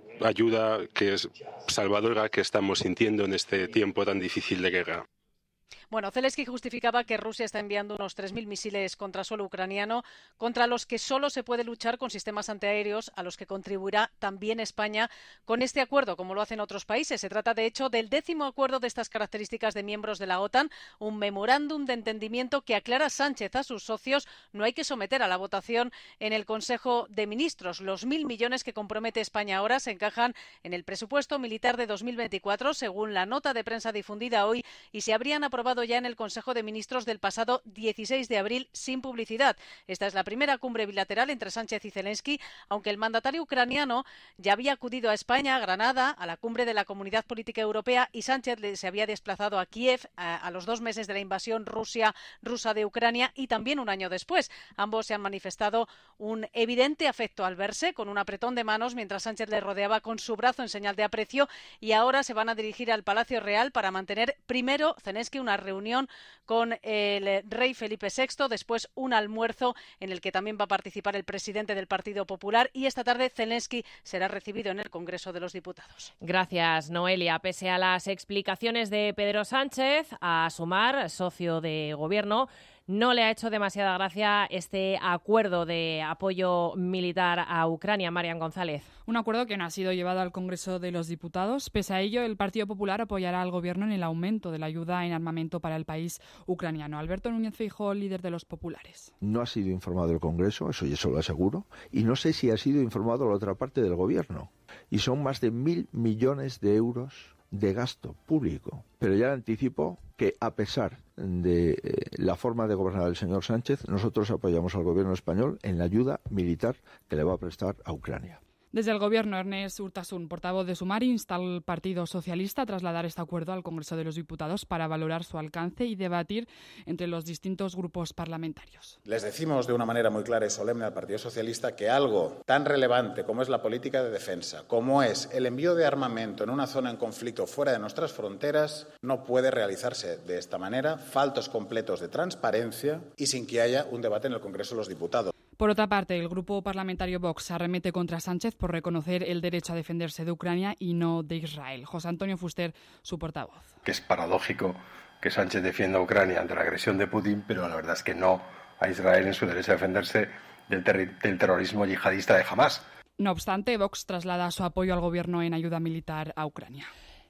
Speaker 25: ayuda que es salvadora que estamos sintiendo en este tiempo tan difícil de guerra.
Speaker 12: Bueno, Zelensky justificaba que Rusia está enviando unos 3.000 misiles contra suelo ucraniano, contra los que solo se puede luchar con sistemas antiaéreos, a los que contribuirá también España con este acuerdo, como lo hacen otros países. Se trata, de hecho, del 10º acuerdo de estas características de miembros de la OTAN, un memorándum de entendimiento que aclara Sánchez a sus socios no hay que someter a la votación en el Consejo de Ministros. Los 1.000 millones que compromete España ahora se encajan en el presupuesto militar de 2024, según la nota de prensa difundida hoy, y se habrían aprobado ya en el Consejo de Ministros del pasado 16 de abril sin publicidad. Esta es la primera cumbre bilateral entre Sánchez y Zelensky, aunque el mandatario ucraniano ya había acudido a España, a Granada, a la cumbre de la Comunidad Política Europea, y Sánchez se había desplazado a Kiev a los 2 meses de la invasión rusa de Ucrania y también un año después. Ambos se han manifestado un evidente afecto al verse, con un apretón de manos mientras Sánchez le rodeaba con su brazo en señal de aprecio, y ahora se van a dirigir al Palacio Real para mantener primero Zelensky una reunión con el rey Felipe VI, después un almuerzo en el que también va a participar el presidente del Partido Popular, y esta tarde Zelensky será recibido en el Congreso de los Diputados.
Speaker 2: Gracias, Noelia. Pese a las explicaciones de Pedro Sánchez, a Sumar, socio de gobierno, no le ha hecho demasiada gracia este acuerdo de apoyo militar a Ucrania. Marian González.
Speaker 3: Un acuerdo que no ha sido llevado al Congreso de los Diputados. Pese a ello, el Partido Popular apoyará al Gobierno en el aumento de la ayuda en armamento para el país ucraniano. Alberto Núñez Feijóo, líder de los populares.
Speaker 15: No ha sido informado el Congreso, eso yo se lo aseguro, y no sé si ha sido informado la otra parte del Gobierno. Y son más de 1.000 millones de euros de gasto público. Pero ya anticipo que, a pesar de la forma de gobernar del señor Sánchez, nosotros apoyamos al gobierno español en la ayuda militar que le va a prestar a Ucrania.
Speaker 3: Desde el Gobierno, Ernest Urtasun, portavoz de Sumar, insta al Partido Socialista a trasladar este acuerdo al Congreso de los Diputados para valorar su alcance y debatir entre los distintos grupos parlamentarios.
Speaker 16: Les decimos de una manera muy clara y solemne al Partido Socialista que algo tan relevante como es la política de defensa, como es el envío de armamento en una zona en conflicto fuera de nuestras fronteras, no puede realizarse de esta manera, faltos completos de transparencia y sin que haya un debate en el Congreso de los Diputados.
Speaker 3: Por otra parte, el grupo parlamentario Vox arremete contra Sánchez por reconocer el derecho a defenderse de Ucrania y no de Israel. José Antonio Fuster, su portavoz.
Speaker 17: Que es paradójico que Sánchez defienda a Ucrania ante la agresión de Putin, pero la verdad es que no a Israel en su derecho a defenderse del terrorismo yihadista de Hamás.
Speaker 3: No obstante, Vox traslada su apoyo al Gobierno en ayuda militar a Ucrania.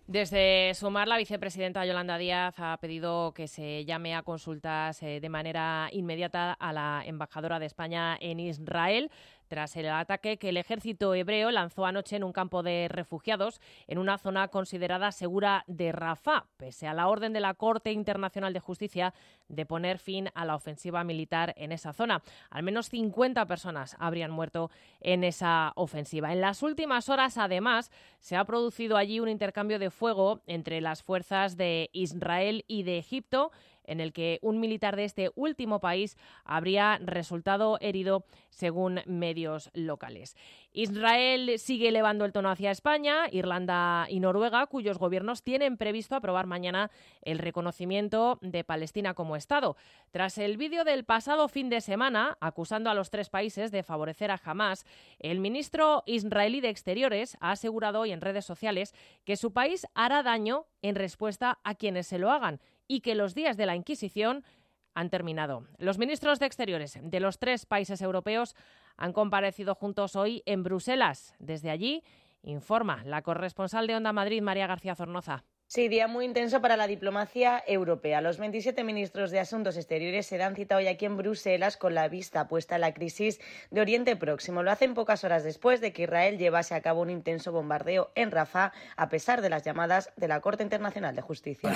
Speaker 2: Desde Sumar, la vicepresidenta Yolanda Díaz ha pedido que se llame a consultas de manera inmediata a la embajadora de España en Israel, tras el ataque que el ejército hebreo lanzó anoche en un campo de refugiados en una zona considerada segura de Rafah, pese a la orden de la Corte Internacional de Justicia de poner fin a la ofensiva militar en esa zona. Al menos 50 personas habrían muerto en esa ofensiva. En las últimas horas, además, se ha producido allí un intercambio de fuego entre las fuerzas de Israel y de Egipto, en el que un militar de este último país habría resultado herido, según medios locales. Israel sigue elevando el tono hacia España, Irlanda y Noruega, cuyos gobiernos tienen previsto aprobar mañana el reconocimiento de Palestina como Estado. Tras el vídeo del pasado fin de semana, acusando a los 3 países de favorecer a Hamás, el ministro israelí de Exteriores ha asegurado hoy en redes sociales que su país hará daño en respuesta a quienes se lo hagan y que los días de la Inquisición han terminado. Los ministros de Exteriores de los 3 países europeos han comparecido juntos hoy en Bruselas. Desde allí informa la corresponsal de Onda Madrid, María García Zornoza.
Speaker 18: Sí, día muy intenso para la diplomacia europea. Los 27 ministros de Asuntos Exteriores se dan cita hoy aquí en Bruselas con la vista puesta en la crisis de Oriente Próximo. Lo hacen pocas horas después de que Israel llevase a cabo un intenso bombardeo en Rafah, a pesar de las llamadas de la Corte Internacional de Justicia.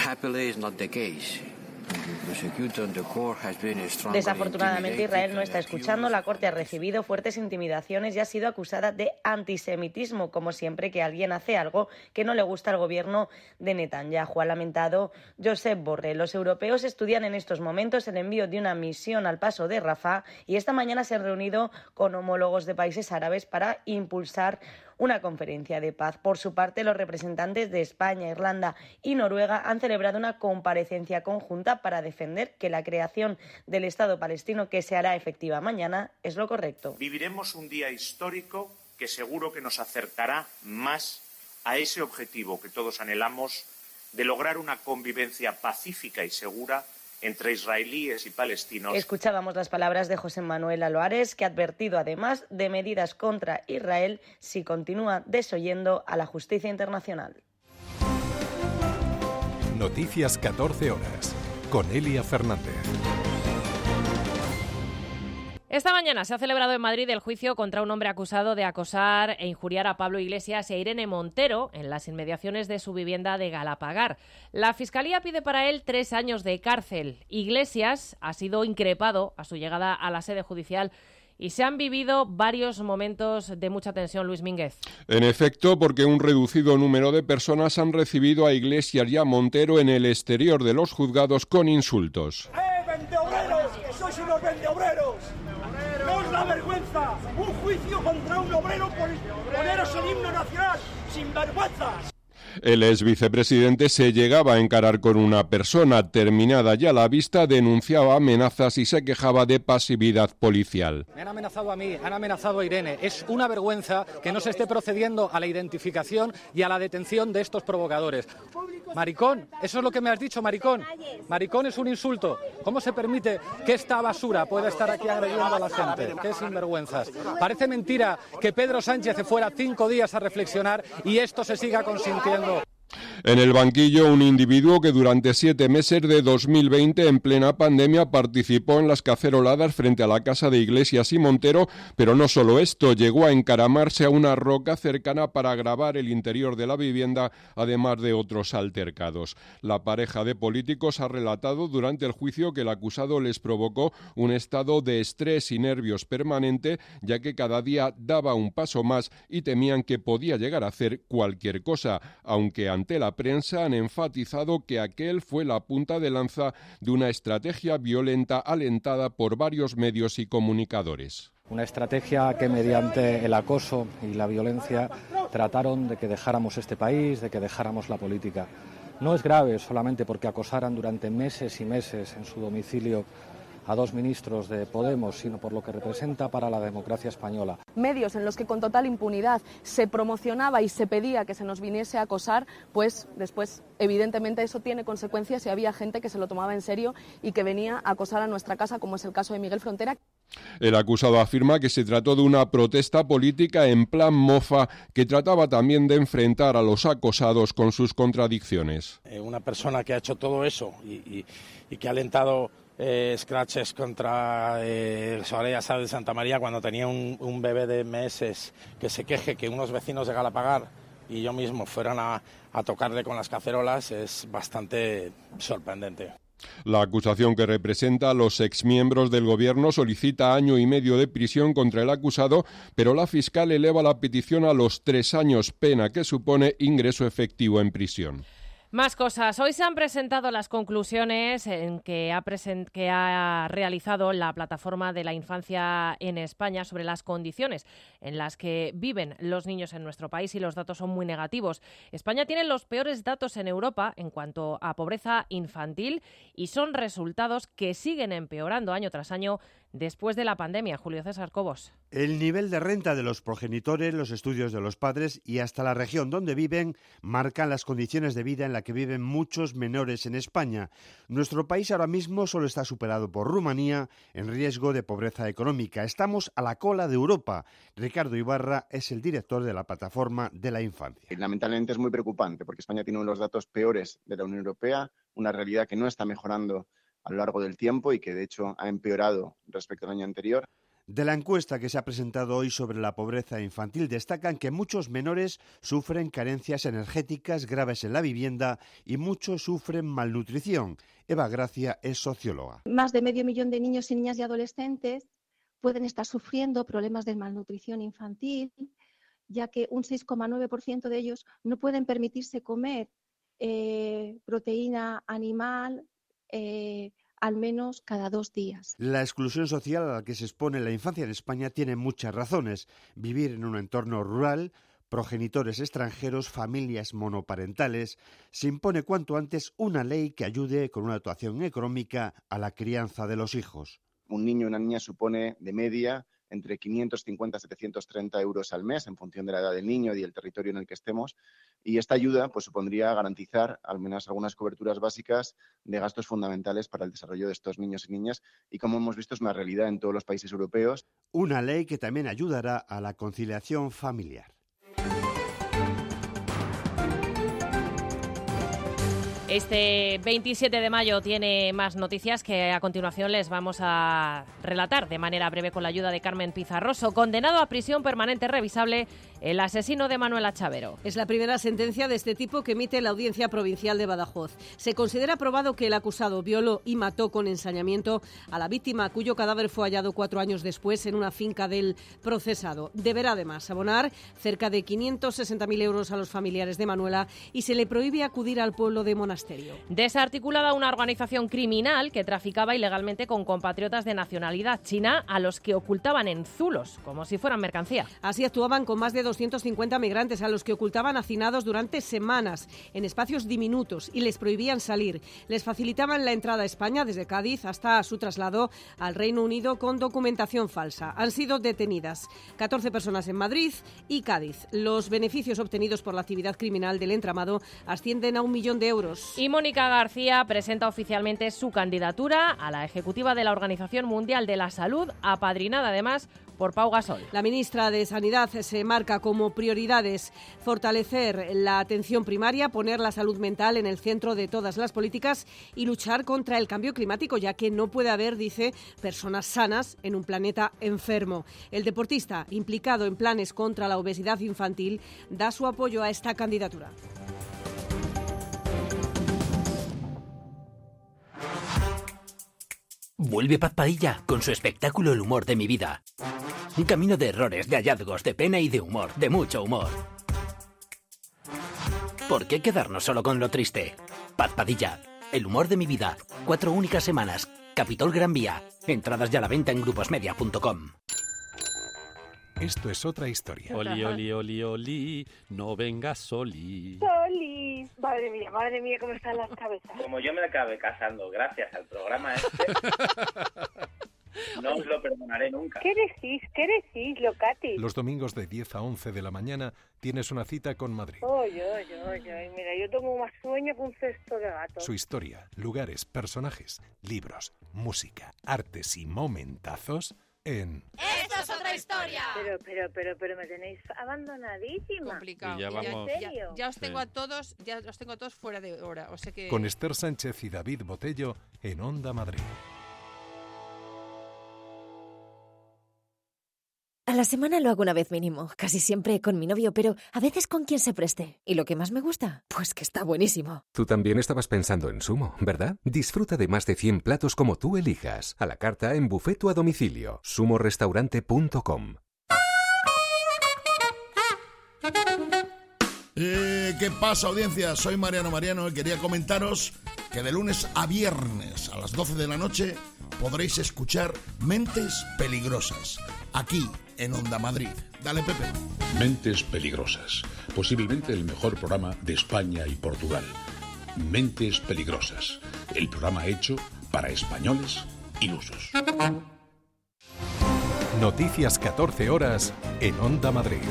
Speaker 18: Desafortunadamente, Israel no está escuchando. La Corte ha recibido fuertes intimidaciones y ha sido acusada de antisemitismo, como siempre que alguien hace algo que no le gusta al gobierno de Netanyahu. Ha lamentado Josep Borrell. Los europeos estudian en estos momentos el envío de una misión al paso de Rafah y esta mañana se han reunido con homólogos de países árabes para impulsar una conferencia de paz. Por su parte, los representantes de España, Irlanda y Noruega han celebrado una comparecencia conjunta para para defender que la creación del Estado palestino, que se hará efectiva mañana, es lo correcto.
Speaker 4: Viviremos un día histórico que seguro que nos acercará más a ese objetivo que todos anhelamos de lograr una convivencia pacífica y segura entre israelíes y palestinos.
Speaker 18: Escuchábamos las palabras de José Manuel Álvarez, que ha advertido además de medidas contra Israel si continúa desoyendo a la justicia internacional.
Speaker 1: Noticias 14 horas, con Elia Fernández.
Speaker 2: Esta mañana se ha celebrado en Madrid el juicio contra un hombre acusado de acosar e injuriar a Pablo Iglesias e Irene Montero en las inmediaciones de su vivienda de Galapagar. La Fiscalía pide para él 3 años de cárcel. Iglesias ha sido increpado a su llegada a la sede judicial y se han vivido varios momentos de mucha tensión, Luis Mínguez.
Speaker 19: En efecto, porque un reducido número de personas han recibido a Iglesias y a Montero en el exterior de los juzgados con insultos.
Speaker 21: ¡Vendeobreros! ¡Que sois unos vendeobreros! ¡No os da vergüenza! ¡Un juicio contra un obrero por poneros el himno nacional! ¡Sin vergüenzas!
Speaker 19: El ex vicepresidente se llegaba a encarar con una persona. Terminada ya la vista, denunciaba amenazas y se quejaba de pasividad policial.
Speaker 22: Me han amenazado a mí, han amenazado a Irene. Es una vergüenza que no se esté procediendo a la identificación y a la detención de estos provocadores. Maricón, eso es lo que me has dicho, maricón. Maricón es un insulto. ¿Cómo se permite que esta basura pueda estar aquí agrediendo a la gente? ¡Qué sinvergüenzas! Parece mentira que Pedro Sánchez se fuera 5 días a reflexionar y esto se siga consintiendo.
Speaker 19: En el banquillo, un individuo que durante 7 meses de 2020, en plena pandemia, participó en las caceroladas frente a la casa de Iglesias y Montero, pero no solo esto, llegó a encaramarse a una roca cercana para grabar el interior de la vivienda, además de otros altercados. La pareja de políticos ha relatado durante el juicio que el acusado les provocó un estado de estrés y nervios permanente, ya que cada día daba un paso más y temían que podía llegar a hacer cualquier cosa, aunque ante la prensa han enfatizado que aquel fue la punta de lanza de una estrategia violenta alentada por varios medios y comunicadores.
Speaker 22: Una estrategia que mediante el acoso y la violencia trataron de que dejáramos este país, de que dejáramos la política. No es grave solamente porque acosaran durante meses y meses en su domicilio a 2 ministros de Podemos, sino por lo que representa para la democracia española.
Speaker 24: Medios en los que con total impunidad se promocionaba y se pedía que se nos viniese a acosar, pues después evidentemente eso tiene consecuencias y había gente que se lo tomaba en serio y que venía a acosar a nuestra casa, como es el caso de Miguel Frontera.
Speaker 19: El acusado afirma que se trató de una protesta política en plan mofa que trataba también de enfrentar a los acosados con sus contradicciones.
Speaker 26: Una persona que ha hecho todo eso y que ha alentado scratches contra Soraya Sáenz de Santa María cuando tenía un bebé de meses, que se queje que unos vecinos de Galapagar y yo mismo fueran a tocarle con las cacerolas, es bastante sorprendente.
Speaker 19: La acusación que representa a los exmiembros del gobierno solicita 1 año y medio de prisión contra el acusado, pero la fiscal eleva la petición a los 3 años, pena que supone ingreso efectivo en prisión.
Speaker 2: Más cosas. Hoy se han presentado las conclusiones que ha realizado la Plataforma de la Infancia en España sobre las condiciones en las que viven los niños en nuestro país y los datos son muy negativos. España tiene los peores datos en Europa en cuanto a pobreza infantil y son resultados que siguen empeorando año tras año después de la pandemia. Julio César Cobos.
Speaker 27: El nivel de renta de los progenitores, los estudios de los padres y hasta la región donde viven marcan las condiciones de vida en las que viven muchos menores en España. Nuestro país ahora mismo solo está superado por Rumanía en riesgo de pobreza económica. Estamos a la cola de Europa. Ricardo Ibarra es el director de la Plataforma de la Infancia.
Speaker 28: Lamentablemente es muy preocupante porque España tiene uno de los datos peores de la Unión Europea, una realidad que no está mejorando a lo largo del tiempo y que de hecho ha empeorado respecto al año anterior.
Speaker 27: De la encuesta que se ha presentado hoy sobre la pobreza infantil destacan que muchos menores sufren carencias energéticas graves en la vivienda y muchos sufren malnutrición. Eva Gracia es socióloga.
Speaker 29: Más de 500.000 de niños y niñas y adolescentes pueden estar sufriendo problemas de malnutrición infantil, ya que un 6,9% de ellos no pueden permitirse comer proteína animal al menos cada 2 días.
Speaker 27: La exclusión social a la que se expone la infancia en España tiene muchas razones. Vivir en un entorno rural, progenitores extranjeros, familias monoparentales, se impone cuanto antes una ley que ayude con una dotación económica a la crianza de los hijos.
Speaker 28: Un niño o una niña supone de media entre 550 y 730 euros al mes en función de la edad del niño y del territorio en el que estemos. Y esta ayuda pues, supondría garantizar al menos algunas coberturas básicas de gastos fundamentales para el desarrollo de estos niños y niñas. Y como hemos visto, es una realidad en todos los países europeos.
Speaker 27: Una ley que también ayudará a la conciliación familiar.
Speaker 2: Este 27 de mayo tiene más noticias que a continuación les vamos a relatar de manera breve con la ayuda de Carmen Pizarroso. Condenado a prisión permanente revisable el asesino de Manuela Chavero.
Speaker 5: Es la primera sentencia de este tipo que emite la Audiencia Provincial de Badajoz. Se considera probado que el acusado violó y mató con ensañamiento a la víctima, cuyo cadáver fue hallado 4 años después en una finca del procesado. Deberá además abonar cerca de 560.000 euros a los familiares de Manuela y se le prohíbe acudir al pueblo de Monasterio.
Speaker 2: Desarticulada una organización criminal que traficaba ilegalmente con compatriotas de nacionalidad china a los que ocultaban en zulos, como si fueran mercancía.
Speaker 5: Así actuaban con más de 250 migrantes a los que ocultaban hacinados durante semanas en espacios diminutos y les prohibían salir. Les facilitaban la entrada a España desde Cádiz hasta su traslado al Reino Unido con documentación falsa. Han sido detenidas 14 personas en Madrid y Cádiz. Los beneficios obtenidos por la actividad criminal del entramado ascienden a 1 millón de euros.
Speaker 2: Y Mónica García presenta oficialmente su candidatura a la ejecutiva de la Organización Mundial de la Salud, apadrinada además por Pau Gasol.
Speaker 5: La ministra de Sanidad se marca como prioridades fortalecer la atención primaria, poner la salud mental en el centro de todas las políticas y luchar contra el cambio climático, ya que no puede haber, dice, personas sanas en un planeta enfermo. El deportista implicado en planes contra la obesidad infantil da su apoyo a esta candidatura.
Speaker 6: Vuelve Paz Padilla con su espectáculo El humor de mi vida. Un camino de errores, de hallazgos, de pena y de humor, de mucho humor. ¿Por qué quedarnos solo con lo triste? Paz Padilla, El humor de mi vida. 4 únicas semanas. Capitol Gran Vía. Entradas ya a la venta en gruposmedia.com.
Speaker 1: Esto es otra historia.
Speaker 7: Oli, oli, oli, oli, no vengas soli.
Speaker 8: Soli. Madre mía, cómo están las cabezas.
Speaker 9: Como yo me acabé casando gracias al programa este, no os lo perdonaré nunca.
Speaker 8: ¿Qué decís, Locati?
Speaker 1: Los domingos de 10 a 11 de la mañana tienes una cita con Madrid.
Speaker 8: Oye, mira, yo tengo más sueño que un cesto de gato.
Speaker 1: Su historia, lugares, personajes, libros, música, artes y momentazos en...
Speaker 8: ¡Esto es otra historia! Pero me tenéis abandonadísima.
Speaker 10: Complicado.
Speaker 7: Y ya vamos.
Speaker 8: ¿En serio?
Speaker 10: Ya os tengo a todos, fuera de hora. O sea que...
Speaker 1: Con Esther Sánchez y David Botello en Onda Madrid.
Speaker 11: A la semana lo hago una vez mínimo, casi siempre con mi novio, pero a veces con quien se preste. ¿Y lo que más me gusta? Pues que está buenísimo.
Speaker 20: Tú también estabas pensando en Sumo, ¿verdad? Disfruta de más de 100 platos como tú elijas. A la carta en buffet o a domicilio. sumorestaurante.com.
Speaker 23: ¿Qué pasa, audiencia? Soy Mariano y quería comentaros que de lunes a viernes a las 12 de la noche podréis escuchar Mentes Peligrosas, aquí en Onda Madrid. Dale, Pepe.
Speaker 30: Mentes Peligrosas, posiblemente el mejor programa de España y Portugal. Mentes Peligrosas, el programa hecho para españoles ilusos.
Speaker 1: Noticias 14 horas en Onda Madrid.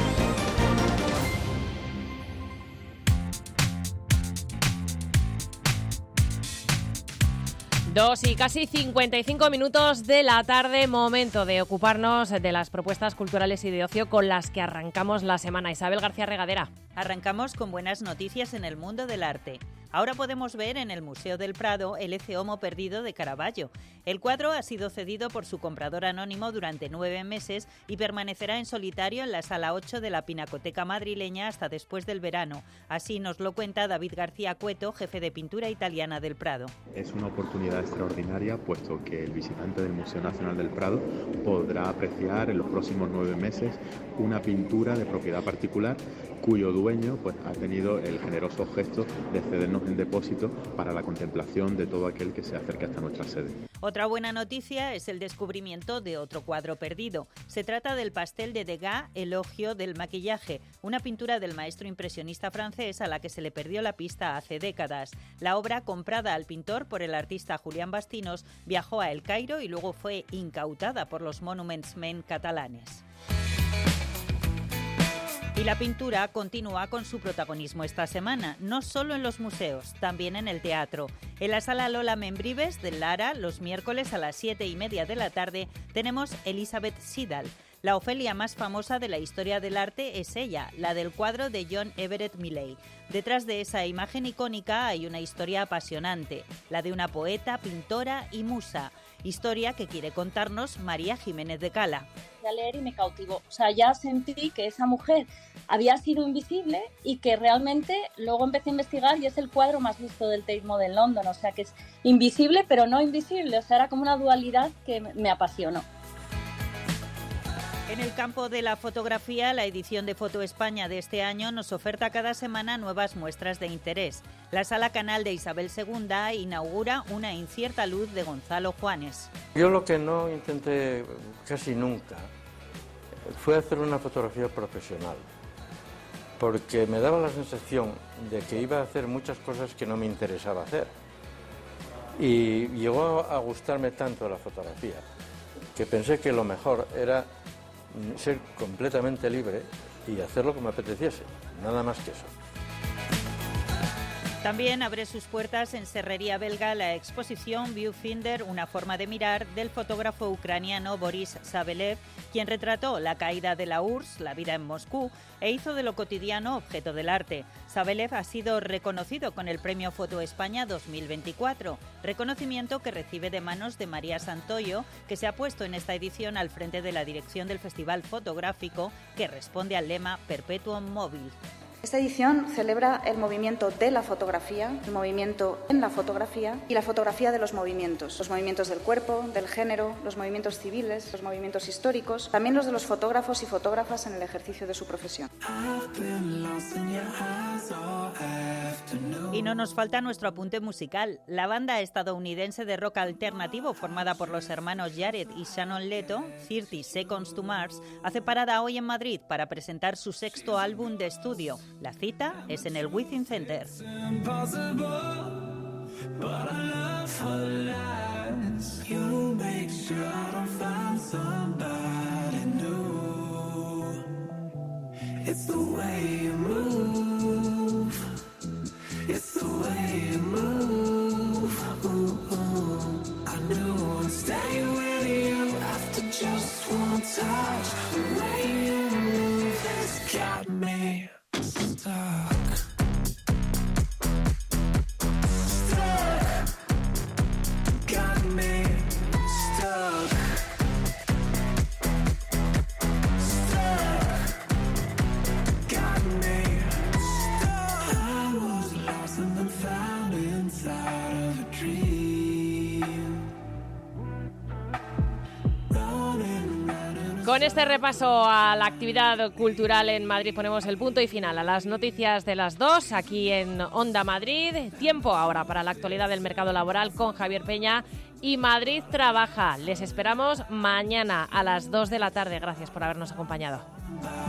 Speaker 2: 2 y casi 55 minutos de la tarde, momento de ocuparnos de las propuestas culturales y de ocio con las que arrancamos la semana. Isabel García Regadera.
Speaker 31: Arrancamos con buenas noticias en el mundo del arte. Ahora podemos ver en el Museo del Prado el Ecce Homo perdido de Caravaggio. El cuadro ha sido cedido por su comprador anónimo durante 9 meses y permanecerá en solitario en la Sala 8 de la Pinacoteca madrileña hasta después del verano. Así nos lo cuenta David García Cueto, jefe de pintura italiana del Prado.
Speaker 32: Es una oportunidad extraordinaria, puesto que el visitante del Museo Nacional del Prado podrá apreciar en los próximos 9 meses una pintura de propiedad particular cuyo dueño dueño pues ha tenido el generoso gesto de cedernos el depósito para la contemplación de todo aquel que se acerque hasta nuestra sede.
Speaker 31: Otra buena noticia es el descubrimiento de otro cuadro perdido. Se trata del pastel de Degas, Elogio del maquillaje, una pintura del maestro impresionista francés a la que se le perdió la pista hace décadas. La obra, comprada al pintor por el artista Julián Bastinos, viajó a El Cairo y luego fue incautada por los Monuments Men catalanes. Y la pintura continúa con su protagonismo esta semana, no solo en los museos, también en el teatro. En la Sala Lola Membrives del Lara, los miércoles a las 7:30 de la tarde, tenemos Elizabeth Siddal. La Ofelia más famosa de la historia del arte es ella, la del cuadro de John Everett Millais. Detrás de esa imagen icónica hay una historia apasionante, la de una poeta, pintora y musa. Historia que quiere contarnos María Jiménez de Cala.
Speaker 3: A leer y me cautivó. O sea, ya sentí que esa mujer había sido invisible y que realmente luego empecé a investigar y es el cuadro más visto del Tate Modern London. O sea, que es invisible pero no invisible. O sea, era como una dualidad que me apasionó.
Speaker 31: En el campo de la fotografía, la edición de Foto España de este año nos oferta cada semana nuevas muestras de interés. La Sala Canal de Isabel II inaugura Una incierta luz de Gonzalo Juanes.
Speaker 4: Yo lo que no intenté casi nunca fue hacer una fotografía profesional, porque me daba la sensación de que iba a hacer muchas cosas que no me interesaba hacer. Y llegó a gustarme tanto la fotografía que pensé que lo mejor era ser completamente libre y hacer lo que me apeteciese, nada más que eso.
Speaker 31: También abre sus puertas en Serrería Belga la exposición Viewfinder, una forma de mirar, del fotógrafo ucraniano Boris Sabelev, quien retrató la caída de la URSS, la vida en Moscú, e hizo de lo cotidiano objeto del arte. Sabelev ha sido reconocido con el Premio Foto España 2024, reconocimiento que recibe de manos de María Santoyo, que se ha puesto en esta edición al frente de la dirección del Festival Fotográfico, que responde al lema Perpetuum Mobile.
Speaker 12: Esta edición celebra el movimiento de la fotografía, el movimiento en la fotografía y la fotografía de los movimientos del cuerpo, del género, los movimientos civiles, los movimientos históricos, también los de los fotógrafos y fotógrafas en el ejercicio de su profesión.
Speaker 31: Y no nos falta nuestro apunte musical. La banda estadounidense de rock alternativo formada por los hermanos Jared y Shannon Leto, 30 Seconds to Mars, hace parada hoy en Madrid para presentar su sexto álbum de estudio. La cita es en el Within Center.
Speaker 2: Con este repaso a la actividad cultural en Madrid ponemos el punto y final a las noticias de las 2 aquí en Onda Madrid. Tiempo ahora para la actualidad del mercado laboral con Javier Peña y Madrid Trabaja. Les esperamos mañana a las 2 de la tarde. Gracias por habernos acompañado.